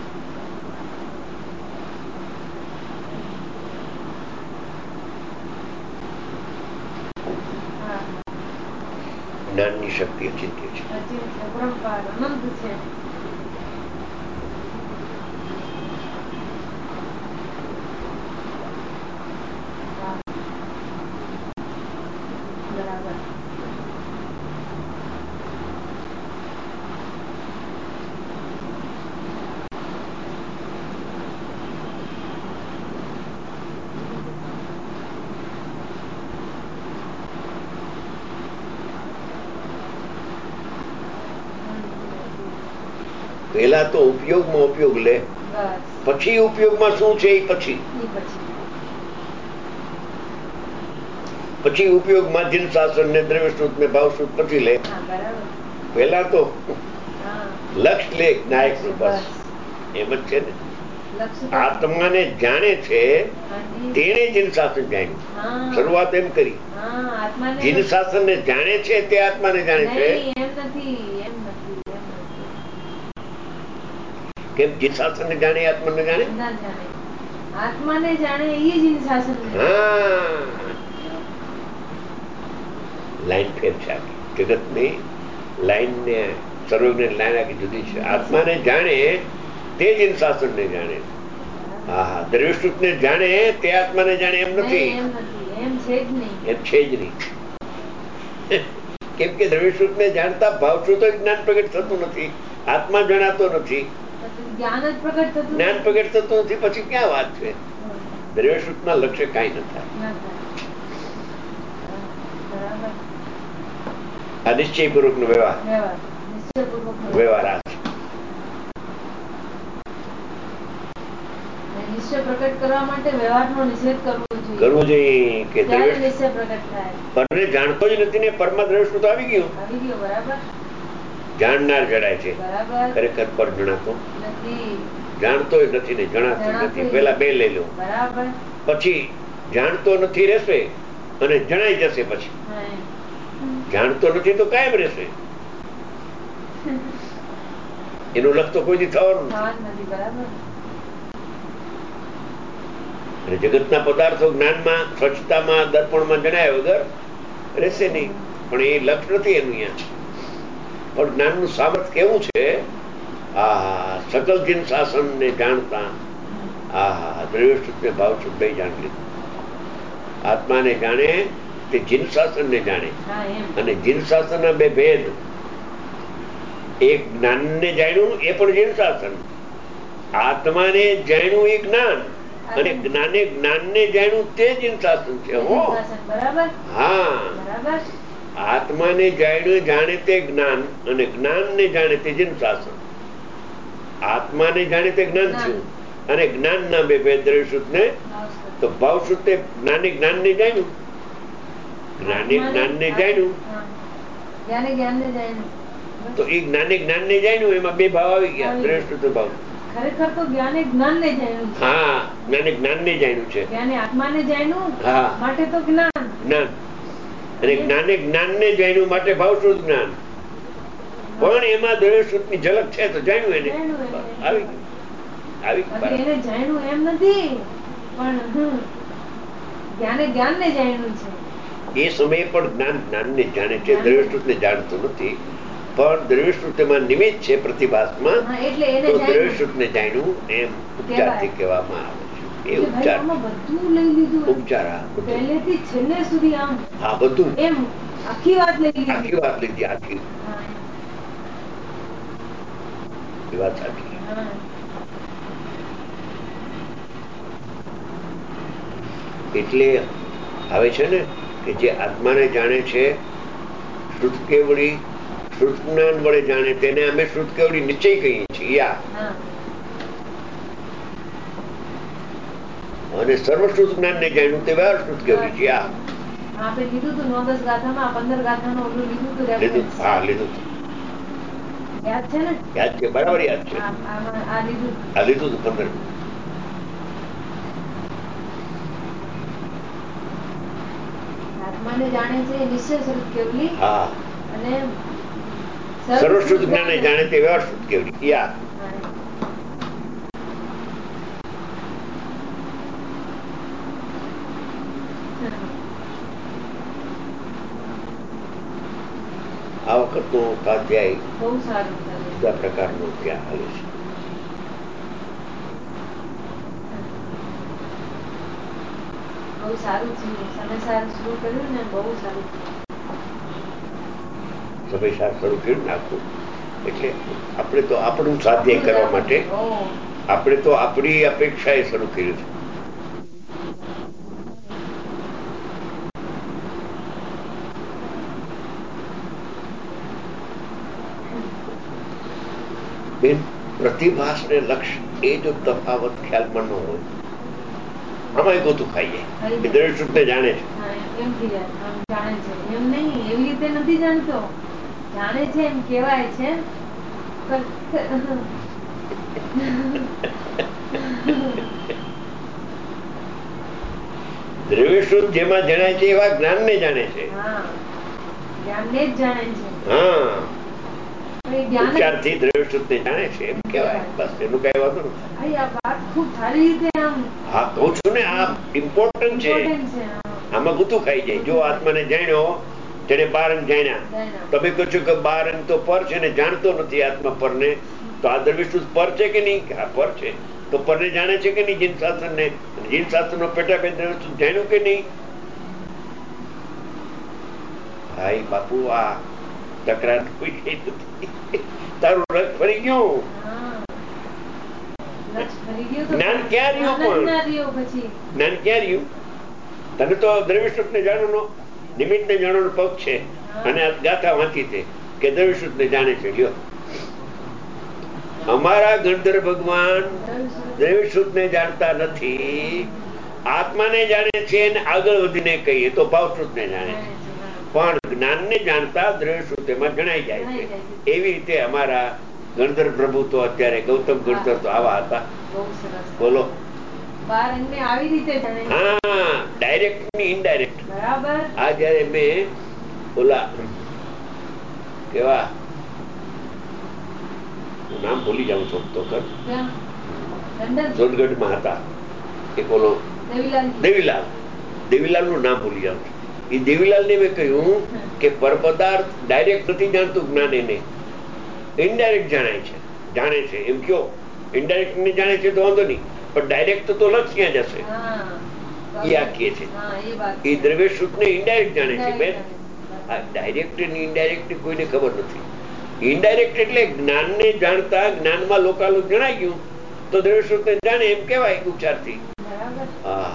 જ્ઞાનની શક્તિ અચિંત્ય છે. અનંત છે. પેલા તો ઉપયોગમાં ઉપયોગ લે, પછી ઉપયોગમાં શું છે એ પછી ઉપયોગમાં જીન શાસન ને દ્રવ્યશ્રુત ને ભાવશ્રુત પછી લે. પેલા તો લક્ષ લે નાયક નું, બસ એમ જ છે ને. આત્માને જાણે છે તેને જીન શાસન જાણ્યું. શરૂઆત એમ કરી. જીન શાસન ને જાણે છે તે આત્માને જાણે છે. કેમ જીન શાસન ને જાણે આત્માને જાણે? આત્માને જાણે એ જીન શાસન. હા, લાઈન ફેર છે આખી જગતની લાઈન ને સર્વજ્ઞ લાઈન આખી જુદી છે. આત્માને જાણે તે જીન શાસન ને જાણે. હા હા, દ્રવ્યશ્રુત ને જાણે તે આત્માને જાણે એમ નથી. એમ છે જ નહીં. કેમ કે દ્રવ્યશ્રુત ને જાણતા ભાવશ્રુત જ્ઞાન પ્રગટ થતું નથી, આત્મા જણાતો નથી, જ્ઞાન પ્રગટ થતું નથી. પછી ક્યાં વાત છે? દ્રવ્યશ્રુત ના લક્ષ્ય કઈ ન થાય. આ નિશ્ચયપૂર્વક નો વ્યવહાર આ નિશ્ચય પ્રગટ કરવા માટે વ્યવહારનો નિષેધ કરવો જોઈએ કે નિશ્ચય પ્રગટ થાય. પરને જાણતો જ નથી ને પરમાં દ્રવ્યશ્રુત આવી ગયું. બરાબર. જાણનાર જણાય છે, ખરેખર પર જણાતો નથી. જાણતો નથી ને જણાતો નથી. પેલા બે લઈ લો, પછી જાણતો નથી રહેશે અને જણાઈ જશે. પછી જાણતો નથી તો કાયમ રહેશે. એનું લક્ષ તો કોઈ દી થવાનું નથી. અને જગતના પદાર્થો જ્ઞાનમાં, સ્વચ્છતામાં, દર્પણમાં જણાય વગર રહેશે નહીં. પણ એ લક્ષ નથી એનું અહીંયા. પણ જ્ઞાનનું સામર્થ્ય કેવું છે! આ સકલ જીન શાસન ને જાણતા, દ્રવ્યશ્રુત ને ભાવશ્રુત બે જાણી લીધું. આત્માને જાણે તે જીન શાસન ને જાણે. અને જીન શાસન ના બે ભેદ, એક જ્ઞાન ને જાણ્યું એ પણ જીન શાસન, આત્માને જાણ્યું એ જ્ઞાન, અને જ્ઞાને જ્ઞાન ને જાણ્યું તે જીન શાસન છે. હા, આત્માને જાણે તે જ્ઞાન અને જ્ઞાન ને જાણે તે જીન શાસન. આત્માને જાણે તે જ્ઞાન થયું અને જ્ઞાન ના બે ભેદ દ્રવ્યશ્રુત ને તો ભાવશ્રુત જ્ઞાને જ્ઞાન ને જાણ્યું. જ્ઞાને જ્ઞાન ને જાણ્યું તો એ જ્ઞાને જ્ઞાન ને જાણ્યું, એમાં બે ભાવ આવી ગયા, દ્રવ્યશ્રુત ભાવ. ખરેખર તો જ્ઞાને જ્ઞાન ને જાણ્યું. હા, જ્ઞાને જ્ઞાન ને જાણ્યું છે. આત્માને જાણ્યું માટે તો જ્ઞાન, અને જ્ઞાને જ્ઞાન ને જાણ્યું માટે ભાવશ્રુત જ્ઞાન. પણ એમાં દ્રવ્યશ્રુત ની ઝલક છે તો જાણ્યું એને. આવી એને જાણ્યું એમ નથી, પણ જ્ઞાને જ્ઞાન ને જાણ્યું છે. એ સમયે પણ જ્ઞાન જ્ઞાન ને જાણે છે, દ્રવ્યશ્રુત ને જાણતું નથી. પણ દ્રવ્યશ્રુત માં નિમિત્ત છે પ્રતિભાસમાં, તો દ્રવ્યશ્રુત ને જાણ્યું એમ ઉપચારથી કહેવામાં આવે છે. એ ઉપચાર બધું લઈ લીધું. ઉપચાર પહેલેથી છેલ્લે સુધી આમ. હા, બધું એમ આખી વાત લઈ લીધી. આખી વાત લીધી. આખી વાત સાચી. એટલે આવે છે ને કે જે આત્માને જાણે છે, શ્રુત કેવડી શ્રુત જ્ઞાન વડે જાણે તેને અમે શ્રુત કેવડી નિશ્ચય કહીએ છીએ. અને સર્વશ્રુત જ્ઞાન ને જાણ્યું તે વ્યવહાર શ્રુત કેવડી છે. આપણે લીધું હતું 9-10 ગાથામાં 15 ગાથાનું ઓલું લીધું હતું. હા, લીધું હતું. યાદ છે ને? યાદ છે, બરાબર યાદ છે. આ લીધું હતું 15. આત્માને જાણે છે નિશ્ચય શ્રુત કેવલી. હા, અને સર્વશ્રુત જ્ઞાન ને જાણે તે વ્યવહાર શ્રુત કેવલી. આ વખતનો સ્વાધ્યાય બહુ સારું જુદા પ્રકારનો ત્યાં હાલે છે. બહુ સારું થયું. સમયસર શરૂ કર્યું ને, બહુ સારું થયું. સમયસર શરૂ કર્યું નાખવું એટલે આપણે તો આપણું સ્વાધ્યાય કરવા માટે આપણે તો આપણી અપેક્ષાએ શરૂ કર્યું છે. બેન પ્રતિભાસ ને લક્ષ્ય એ જો તફાવત ખ્યાલમાં ન હોય, આમાં ગોતું ખાઈએ. એ દ્રવ્ય શુદ્ધ ને જાણે છે. એમ નહીં, એવી રીતે નથી જાણતો, જાણે છે એમ કેવાય છે. દ્રવ્ય શુદ્ધ જેમાં જણાય છે એવા જ્ઞાન ને જાણે છે. હા, ઉપચારથી દ્રવ્ય શુદ્ધ ને જાણે છે એમ કેવાય. બસ એનું કઈ વાંધો નથી. હા, કહું છું ને, આ ઇમ્પોર્ટન્ટ છે. આમાં ગુતું ખાઈ જાય. જો આત્માને જાણ્યો, જેને 12 અંગ જાણ્યા, તમે કહો છો કે 12 અંગ તો પર છે ને જાણતો નથી આત્મા પરને, તો આ દ્રવ્ય શુદ્ધ પર છે કે નહીં? હા, પર છે. તો પરને જાણે છે કે નહીં? જીન શાસ્ત્ર ને, જીન શાસ્ત્ર નો પેટાભેદ દ્રવ્ય શુદ્ધ જાણ્યું કે નહીં? ભાઈ બાપુ, આ તકરાર કોઈ કઈ નથી. તારું રસ ફરી ગયું. જ્ઞાન ક્યાં રહ્યું? પણ જ્ઞાન ક્યાં રહ્યું? તને તો દ્રવ્ય શુદ્ધ ને જાણવાનો, નિમિત્ત ને જાણવાનો પગ છે, અને આ ગાથા વાંચી છે કે દ્રવ્ય શુદ્ધ ને જાણે છે. લ્યો, અમારા ગણધર ભગવાન દ્રવ્ય શુદ્ધ ને જાણતા નથી, આત્માને જાણે છે. અને આગળ વધીને કહીએ તો ભાવ શુદ્ધ ને જાણે છે. પણ જ્ઞાન ને જાણતા દ્રવ્ય શુદ્ધ એમાં જણાઈ જાય છે. એવી રીતે અમારા ગણધર પ્રભુ તો અત્યારે ગૌતમ ગણધર તો આવા હતા. બોલો. હા, ડાયરેક્ટ ની ઇનડાયરેક્ટ. આ જયારે મેં ઓલા કેવા, હું નામ ભૂલી જાઉં છું તો કર, સોનગઢ માં હતા એક ઓલો દેવીલાલ નું નામ ભૂલી જાઉં છું. એ દેવીલાલ ને મેં કહ્યું કે પરપદાર્થ ડાયરેક્ટ નથી જાણતું જ્ઞાન, એને ઇનડાયરેક્ટ જાણે છે. જાણે છે એમ કયો, ઇનડાયરેક્ટ ને જાણે છે તો વાંધો નહીં, પણ ડાયરેક્ટ તો લક્ષ ક્યાં જશે? એ આખીએ છે. એ દ્રવ્ય શુદ્ધ ને ઇનડાયરેક્ટ જાણે છે બેન. આ ડાયરેક્ટ ને ઇનડાયરેક્ટ કોઈને ખબર નથી. ઇનડાયરેક્ટ એટલે જ્ઞાન ને જાણતા, જ્ઞાનમાં લોકાલોક જણાઈ ગયું તો દ્રવ્ય શુદ્ધ ને જાણે એમ કેવાય ઉપચારથી. હા,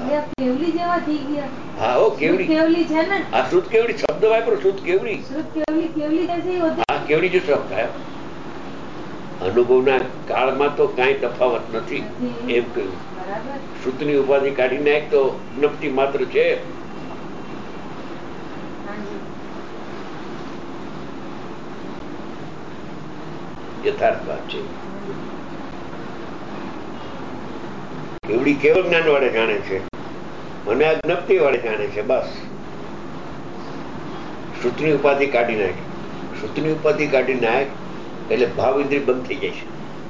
હો, કેવડી. આ શુદ્ધ કેવડી શબ્દ વાપરો. શુદ્ધ કેવડી. હા, કેવડી જો શબ્દ થાય. અનુભવના કાળમાં તો કાંઈ તફાવત નથી એમ કહ્યું. શુદ્ધની ઉપાધિ કાઢી નાખ તો જ્ઞપ્તિ માત્ર છે. યથાર્થ વાત છે. કેવડી કેવળ જ્ઞાન વાળે જાણે છે, અને આ જ્ઞપ્તિ વાળે જાણે છે. બસ શુદ્ધની ઉપાધિ કાઢી નાખ. શુદ્ધની ઉપાધિ કાઢી નાખ એટલે ભાવ ઇન્દ્રિય બંધ થઈ જાય છે.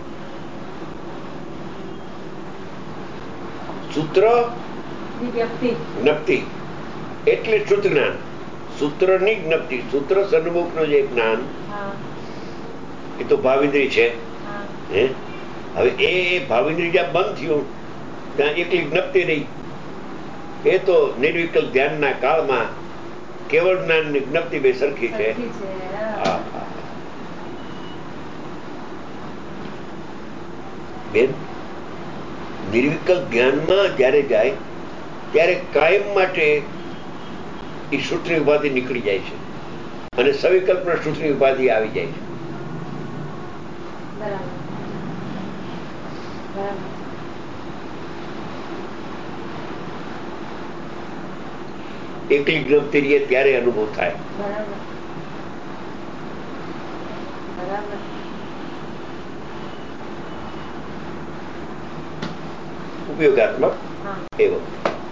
સૂત્ર જ્ઞપ્તિ એટલે શુદ્ધ જ્ઞાન. સૂત્ર ની જ્ઞપ્તિ, સૂત્ર સન્મુખ નું જે જ્ઞાન, એ તો ભાવિન્દ્રી છે. હવે એ ભાવિન્દ્રી જ્યાં બંધ થયું ત્યાં એકલી જ્ઞપ્તિ રહી. એ તો નિર્વિકલ્પ ધ્યાનના કાળમાં કેવળ જ્ઞાન ની જ્ઞપ્તિ બે સરખી છે. બેન, નિર્વિકલ્પ જ્ઞાનમાં જયારે જાય ત્યારે કાયમ માટે એ સૂત્રની ઉપાધિ નીકળી જાય છે, અને સવિકલ્પના સૂત્રની ઉપાધિ આવી જાય છે. એકલી જ્ઞપ્તિ રહીએ ત્યારે અનુભવ થાય. ઉપયોગાત્મક એવો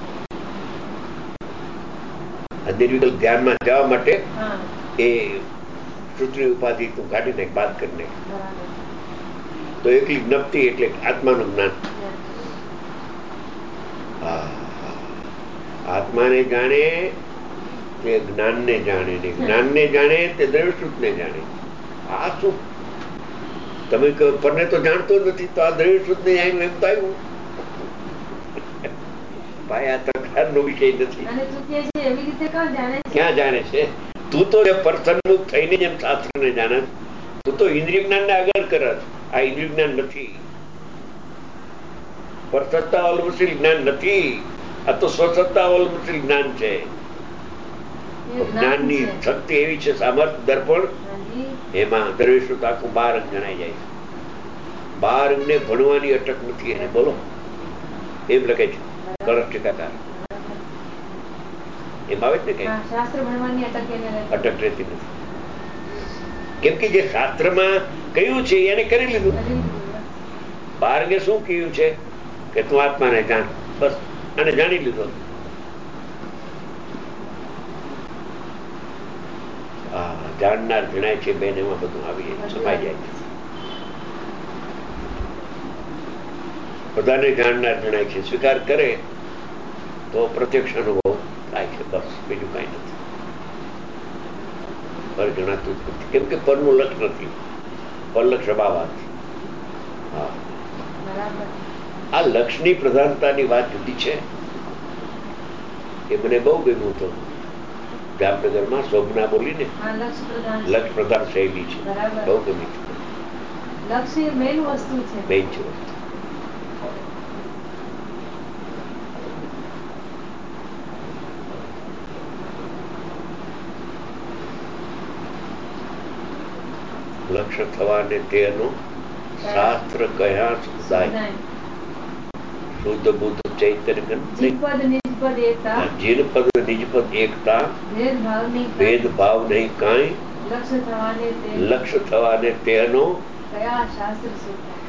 નિર્વિકલ્પ ધ્યાનમાં જવા માટે એ સૂત્રની ઉપાધિ તું કાઢી નાખ, બાદ કરી નાખ. તો એકલી જ્ઞપ્તિ એટલે આત્માનું જ્ઞાન. આત્માને જાણે તે જ્ઞાનને જાણે, ને જ્ઞાનને જાણે તે દ્રવ્ય શુદ્ધ ને જાણે. આ શું તમે પરને તો જાણતો નથી, તો આ દ્રવ્ય શુદ્ધ ને જાણ્યું એમ તો આવ્યું. ભાઈ, આ તકરારનો વિષય નથી. ક્યાં જાણે છે? તું તો પરસન્મુખ થઈને જેમ શાસ્ત્રને જાણે, તું તો ઇન્દ્રિય જ્ઞાનને આગળ કરે. આ ઇન્દ્રિય જ્ઞાન નથી, પરસત્તા અવલંબનશીલ જ્ઞાન નથી. આ તો સ્વસત્તા અવલંબનશીલ જ્ઞાન છે. જ્ઞાનની શક્તિ એવી છે, સામર્થ્ય, દર્પણ, એમાં દ્રવ્ય શુદ્ધ આખું 12 જણાઈ જાય છે. 12 અંગને ભણવાની અટક નથી એને. બોલો, એમ લખે છે કળશ ટીકાકાર. એમ આવે જ ને કઈ શાસ્ત્ર ભણવાની અટક રહેતી નથી. કેમ કે જે શાસ્ત્રમાં કહ્યું છે એને કરી લીધું. 12 અંગે શું કહ્યું છે કે તું આત્માને જાણ, બસ અને જાણી લીધો. જાણનાર જણાય છે બેન, એમાં બધું આવી જાય, સમાઈ જાય છે. બધાને જાણનાર જણાય છે. સ્વીકાર કરે તો પ્રત્યક્ષ અનુભવ થાય છે, બસ બીજું કઈ નથી. પર જણાતું જ નથી, કેમ કે પરનું લક્ષ નથી, પરલક્ષ અભાવાત. હા, આ લક્ષની પ્રધાનતાની વાત જુદી છે. એ મને બહુ ગમ્યું હતું. જામનગરમાં શોભના બોલીને લક્ષ પ્રધાન શૈલી છે, બહુ ગમી. લક્ષ મેઇન વસ્તુ છે, મેઇન છે વસ્તુ. લક્ષ થવાને તેનો શાસ્ત્ર કયા સુદાય. શુદ્ધ બુદ્ધ ચૈતન્ય જીનપદ નિજપદ એકતા, ભેદભાવ નહીં કાંઈ, લક્ષ થવાને તેનો કયા શાસ્ત્ર સુદાય.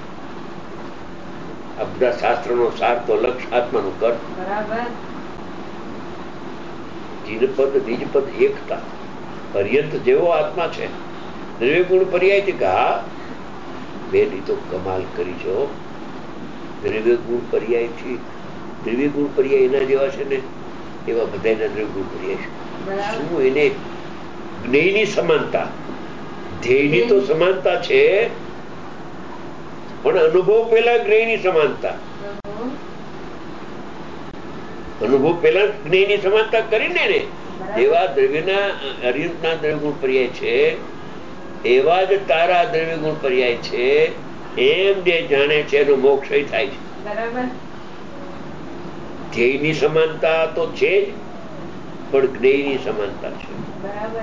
આ બધા શાસ્ત્રનો સાર તો લક્ષ આત્માનું કર. બરાબર. જીનપદ નિજપદ એકતા, પર્યંત જેવો આત્મા છે. દ્રવ્યગુણ પર્યાય છે કે હા બેન, એ તો કમાલ કરી છે. દ્રવ્યગુણ પર્યાય છે. દ્રવ્યગુણ પર્યાય એના જેવા છે ને એવા બધા એના દ્રવ્યગુણ પર્યાય છે. શું એને જ્ઞેયની સમાનતા, ધ્યેયની તો સમાનતા છે, પણ અનુભવ પહેલા જ્ઞેયની સમાનતા. અનુભવ પહેલા જ્ઞેયની સમાનતા કરીને ને એવા દ્રવ્યના અર્યંતના દ્રવ્યગુણ પર્યાય છે, એવા જ તારા દ્રવ્યગુણ પર્યાય છે. એમ જે જાણે છે એનો મોક્ષ થાય છે. બરાબર. ધ્યેયની સમાનતા તો છે જ, પણ જ્ઞેયની સમાનતા છે. બરાબર.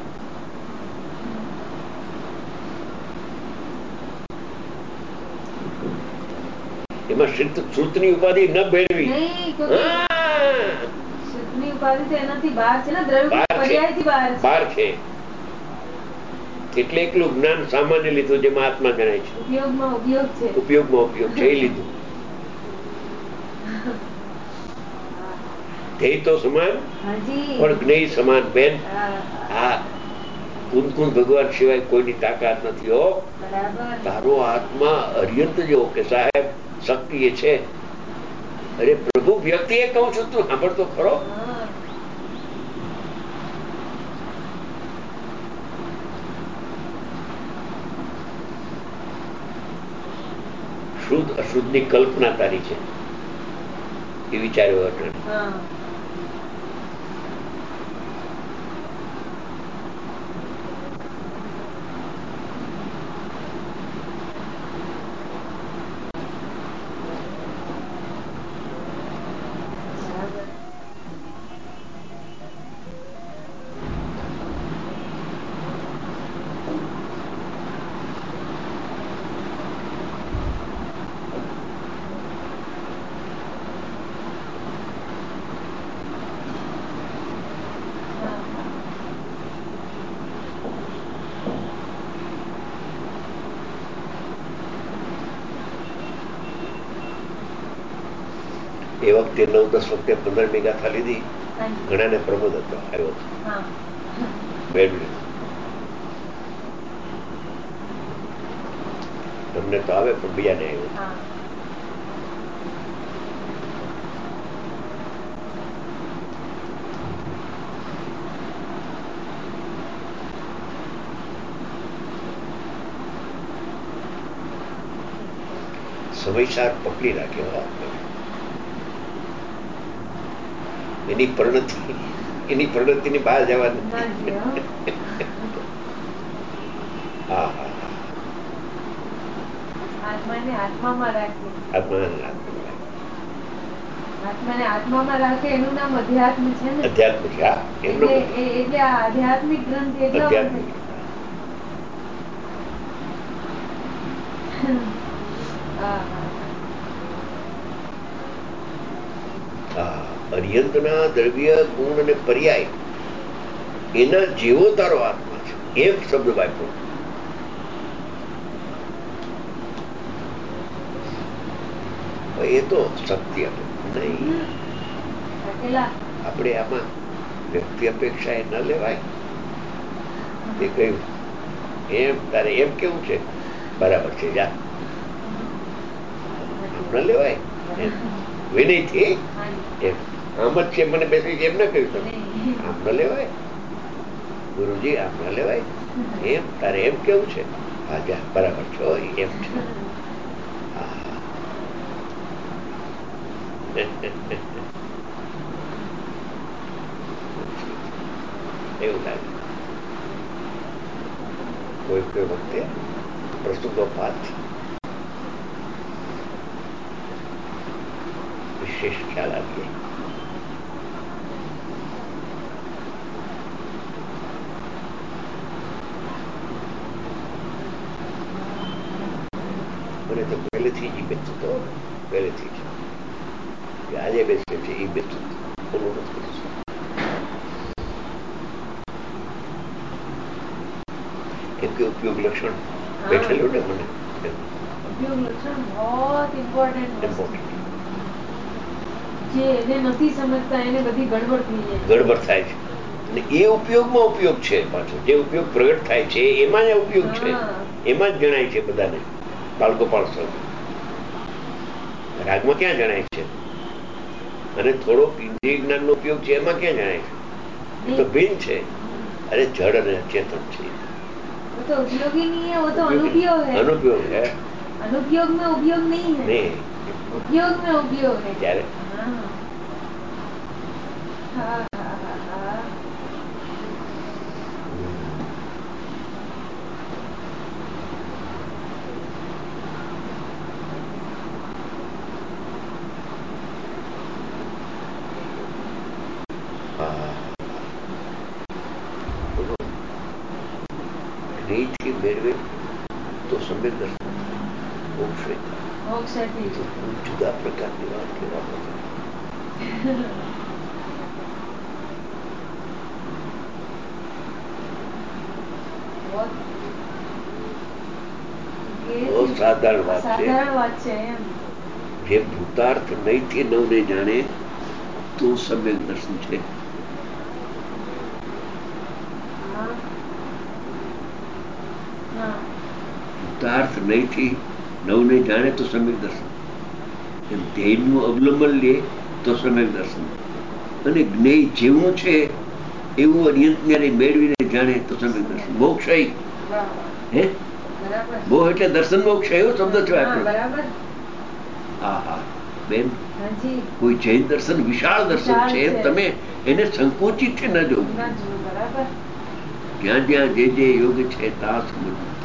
એમાં શ્રુતની ઉપાધિ ન ભેળવી. શ્રુતની ઉપાધિ તો એનાથી બહાર છે ને, દ્રવ્ય પર્યાયથી બહાર છે. એટલે એકલું જ્ઞાન સામાન્ય લીધું જેમાં આત્મા ગણાય છે. ઉપયોગમાં ઉપયોગ છે, ઉપયોગમાં ઉપયોગ છે એ લીધું. ધ્યેય તો સમાન પણ જ્ઞેય સમાન. બેન, હા, કુંદ ભગવાન સિવાય કોઈની તાકાત નથી. હો, તારો આત્મા અર્યંત જેવો કે સાહેબ શક્તિ એ છે. અરે પ્રભુ, વ્યક્તિ એ કહું છું, તું સાંભળતો ખરો. શુદ્ધ અશુદ્ધની કલ્પના તારી છે એ વિચાર્યો અટણ. એ વખતે 9-10 વખતે 15મી ગાથા લીધી. ઘણાને પ્રમોદ હતો આવ્યો તમને તો આવે પણ બીજાને આવ્યો. સમયસાર પકડી રાખ્યો. એની પ્રગતિની બહાર જવા નથી. આત્માને આત્મામાં રાખે એનું નામ અધ્યાત્મ છે ને. અધ્યાત્મ છે. એટલે આધ્યાત્મિક ગ્રંથ એટલા માટે અર્યંતના દ્રવ્ય ગુણ અને પર્યાય એના જેવો તારો આત્મા છે એક શબ્દ વાપરો. એ તો સત્ય નહીં. આપણે આમાં વ્યક્તિ અપેક્ષા એ ન લેવાય. એ કહ્યું એમ તારે એમ કેવું છે બરાબર છે જા આમ ન લેવાય. વિનયથી એમ આમ જ છે મને બેસી એમ ન કહ્યું તમે આમ ન લેવાય ગુરુજી આમ ન લેવાય એમ તારે એમ કેવું છે હા જા બરાબર છો એમ છે. એવું લાગે કોઈ કોઈ વખતે પ્રસંગોપાત વિશેષ ખ્યાલ આપીએ. મને તો પહેલેથી જ બેસતો હતો પહેલેથી જ આજે બેસે છે એ બેસતો બોલું નથી. કેમ કે ઉપયોગ લક્ષણ બેઠેલું ને મને ઉપયોગ લક્ષણ बहुत इम्पोर्टेंट જે એને નથી સમજતા એને બધી ગડબડ થઈ જાય. ગડબડ થાય છે અને એ ઉપયોગમાં ઉપયોગ છે પાછો જે ઉપયોગ પ્રગટ થાય છે એમાં જ ઉપયોગ છે એમાં જ જણાય છે બધાને. બાળગોપાલ સ્વામી રાગમાં ક્યાં જણાય છે અને થોડોક ઇન્દ્રિય જ્ઞાનનો ઉપયોગ છે એમાં ક્યાં જણાય છે. એ તો ભિન્ન છે. અરે જડ અને ચેતન છે. वो तो उपयोगी नहीं है, वो तो अनुपयोग है. अनुपयोग है. अनुपयोग में उपयोग नहीं है. नहीं. उपयोग में उपयोग है. ત્યારે हाँ. જ્ઞેયથી મેળવે તો સમ્યક દર્શન મોક્ષ જુદા પ્રકારની વાત કહેવા માંગે. સાધારણ વાત છે. જે ભૂતાર્થ નહીથી નવને જાણે તો સમ્યક દર્શન છે. ભૂતાર્થ નહીથી નવને જાણે તો સમ્યક દર્શન. એમ ધ્યેયનું અવલંબન લે તો સમ્યક દર્શન અને જ્ઞેય જેવું છે એવું અર્યંતને મેળવીને જાણે તો સમ્યક દર્શન. મોક્ષ હે મોહ એટલે દર્શન મોક્ષ એવો શબ્દ છે આપણો. હા હા બેન કોઈ જૈન દર્શન વિશાળ દર્શન છે તમે એને સંકોચિત છે ન જોવું. જ્યાં જ્યાં જે જે યોગ છે ત્યાં સમજવું છે.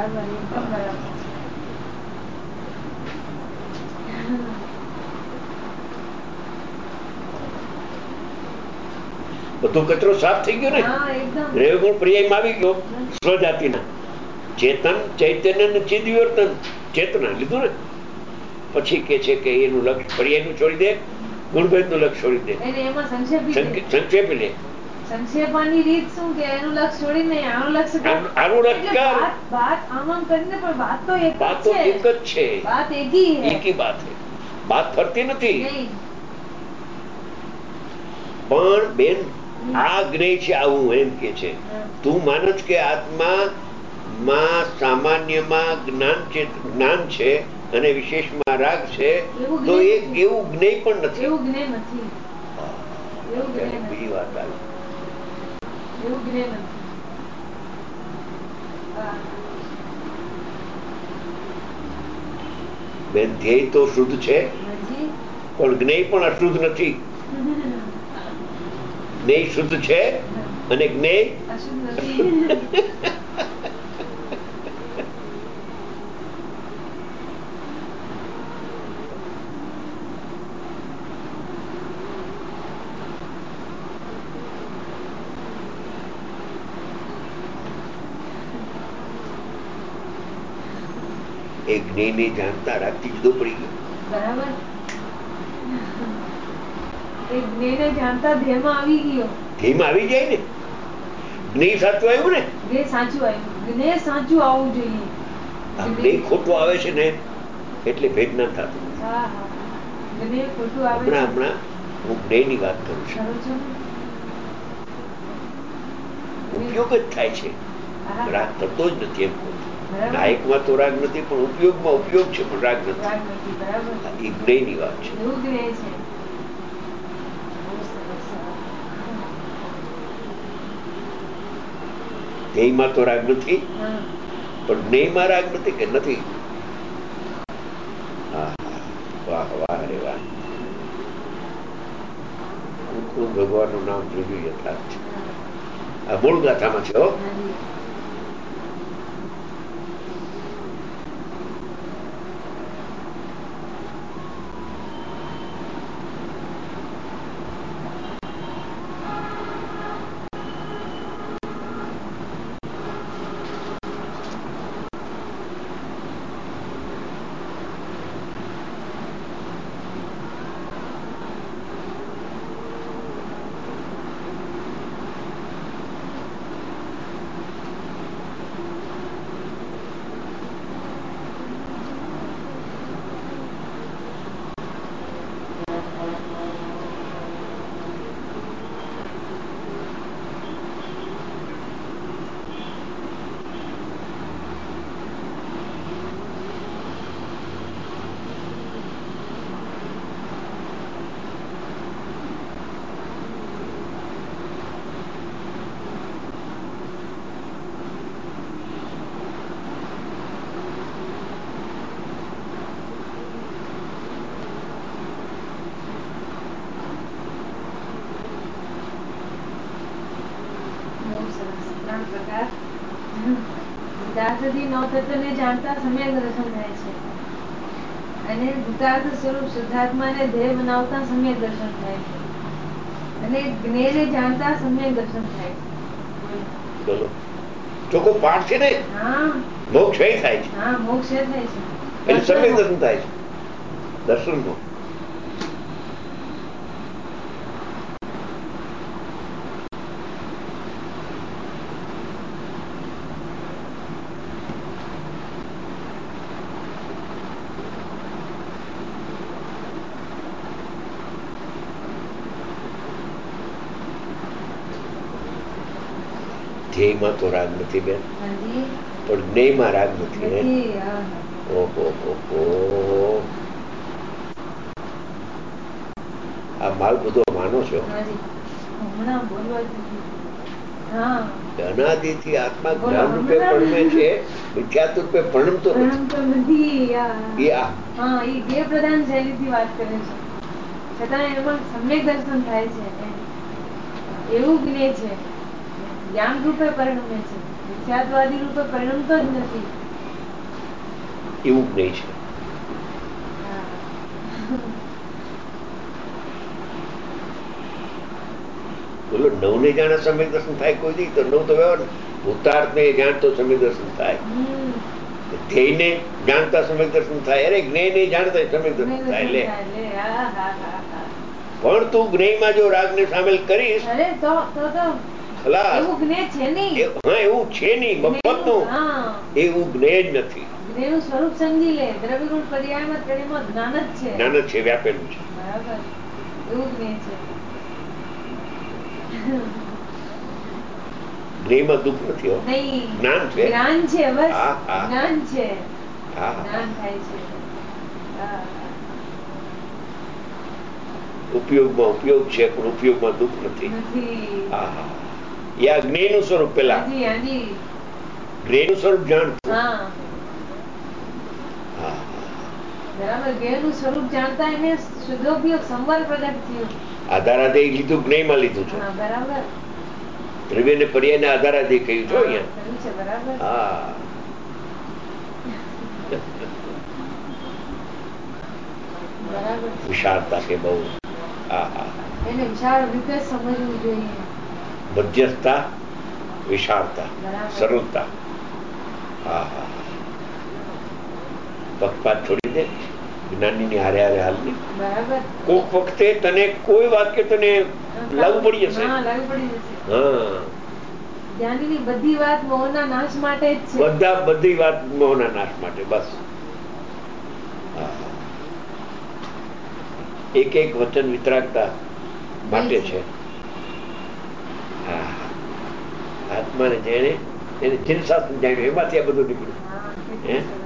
બધો કચરો સાફ થઈ ગયો ને રેવગુણ પર્યાયમાં આવી ગયો. સ્વજાતિના ચેતન ચૈતન્ય ને ચિદવિવર્તન ચેતના લીધું ને પછી કે છે કે એનું લક્ષ પર્યાયનું છોડી દે ગુણભેદ નું લક્ષ છોડી દે સંક્ષેપી લે. સંક્ષેપવાની રીત શું કે એનું લક્ષ છોડીને આનું લક્ષ આનું લક્ષ બાત આમ કરીને પણ બાત તો એક જ છે. બાત એકી હે. એકી બાત હે. બાત ફરતી નથી. પણ બેન આ જ્ઞેય છે આવું એમ કે છે તું માનસ કે આત્મા માં સામાન્યમાં જ્ઞાન છે અને વિશેષમાં રાગ છે તો એક એવું જ્ઞેય પણ નથી. એવું જ્ઞેય નથી. બીજી વાત આવી. એવું જ્ઞેય નથી. બેન ધ્યેય તો શુદ્ધ છે પણ જ્ઞેય પણ અશુદ્ધ નથી. જ્ઞેય શુદ્ધ છે અને જ્ઞેય અશુદ્ધ નથી. એ જ્ઞેયને જાણતા રાગથી જુદો પડી ગયો. બરાબર. એ જ્ઞેયને જાણતા ધ્યેયમાં આવી ગયો. ધ્યેયમાં આવી જાય ને. જ્ઞેય સાચું આવ્યું ને. જ્ઞેય સાચું આવ્યું. જ્ઞેય સાચું આવવું જોઈએ. જ્ઞેય ખોટું આવે છે ને એટલે ભેદ ના થતું. જ્ઞેય ખોટું આવે. હમણાં હું જ્ઞેયની વાત કરું છું. ઉપયોગ જ થાય છે, રાગ થતો જ નથી. એમ નાયકમાં તો રાગ નથી, પણ ઉપયોગમાં ઉપયોગ છે, પણ રાગ નથી. એ જ્ઞેયની વાત છે. ધ્યેયમાં તો રાગ નથી, પણ જ્ઞેયમાં રાગ નથી કે નથી. વાહ વાહ રે વાહ. ભગવાનનું નામ જોયું યથાર્થ છે. આ મૂળ ગાથામાં છે. જાણતા સમ્યક દર્શન થાય છે, અને ભૂતાર્થ સ્વરૂપ શુદ્ધાત્માને ધ્યેય બનાવતા સમ્યક દર્શન થાય છે, અને જ્ઞેયને જાણતા સમ્યક દર્શન થાય છે. બોલો ચોખ્ખો પાઠ છે ને. મોક્ષ થાય છે. મોક્ષ થાય છે એટલે સમ્યક દર્શન થાય છે. દર્શનનો ધ્યેયમાં તો રાગ નથી બેન, પણ જ્ઞેયમાં રાગ નથી. આ માલ બધો માનો છો. અનાદિથી આત્મા જ્ઞાન રૂપે પરણે છે, મિથ્યાત્વ રૂપે પરણતો નથી. એ પ્રધાન શૈલીથી વાત કરે છે, છતાં એમાં સમ્યક દર્શન થાય છે. એવું જ્ઞેય છે, જ્ઞાન રૂપે પરિણમે છે, મિથ્યાત્વાદી રૂપે પરિણમતો જ નથી. એવું જ્ઞેય છે. બોલો નવને જાણે સમ્યક દર્શન થાય કોઈ દી તો નવ તો વ્યવહાર. ભૂતાર્થને જાણતો સમ્યક દર્શન થાય, ધ્યેયને જાણતા સમ્યક દર્શન થાય. અરે જ્ઞેયને જાણતા સમ્યક દર્શન થાય. લે પણ તું જ્ઞેયમાં જો રાગને સામેલ કરીશ ખલાસ. એવું છે નહીં, મફતનું. એવું જ્ઞેય જ નથી. જ્ઞેયનું સ્વરૂપ સમજી લે. દ્રવ્યગુણ પર્યાયમાં ત્રણેયમાં જ્ઞાન જ છે. જ્ઞાન જ છે, વ્યાપેલું છે. બરાબર, એવું જ્ઞેય છે. જ્ઞેયમાં દુઃખ નથી. જ્ઞાન છે. જ્ઞાન છે, બસ જ્ઞાન છે. જ્ઞાન થાય છે. ઉપયોગમાં ઉપયોગ છે, પણ ઉપયોગમાં દુઃખ નથી. આ જ્ઞેયનું સ્વરૂપ પેલા જ્ઞેયનું સ્વરૂપ જાણતું. બરાબર, જ્ઞેયનું સ્વરૂપ જાણતા એને શુદ્ધોપયોગ સંવર પ્રગટ થયું. આધારાધે લીધું, જ્ઞેયમાં લીધું છે. બરાબર, દ્રવ્ય ને પર્યાય ને આધારાધે કહ્યું છો અહીંયા. બરાબર. બરાબર, વિશાળતા છે બહુ. એને વિશાળ રીતે સમજવું જોઈએ. મધ્યસ્થતા, વિશાળતા, સરળતા. પક્ષપાત છોડી દે, જ્ઞાની ની હારે હારે હાલ નહીં. બરાબર. કોક વખતે તને કોઈ વાક્ય તને લાગુ પડી જશે. હા, લાગુ પડી જશે. હા, જ્ઞાનીની બધી વાત મોહના નાશ માટે જ છે. બધી વાત મોહના નાશ માટે. બસ એક એક વચન વિતરાગતા માટે છે. હા, આત્માને જેને એને જીનશાસ્ત્ર જાણ્યું એમાંથી આ બધું નીકળ્યું.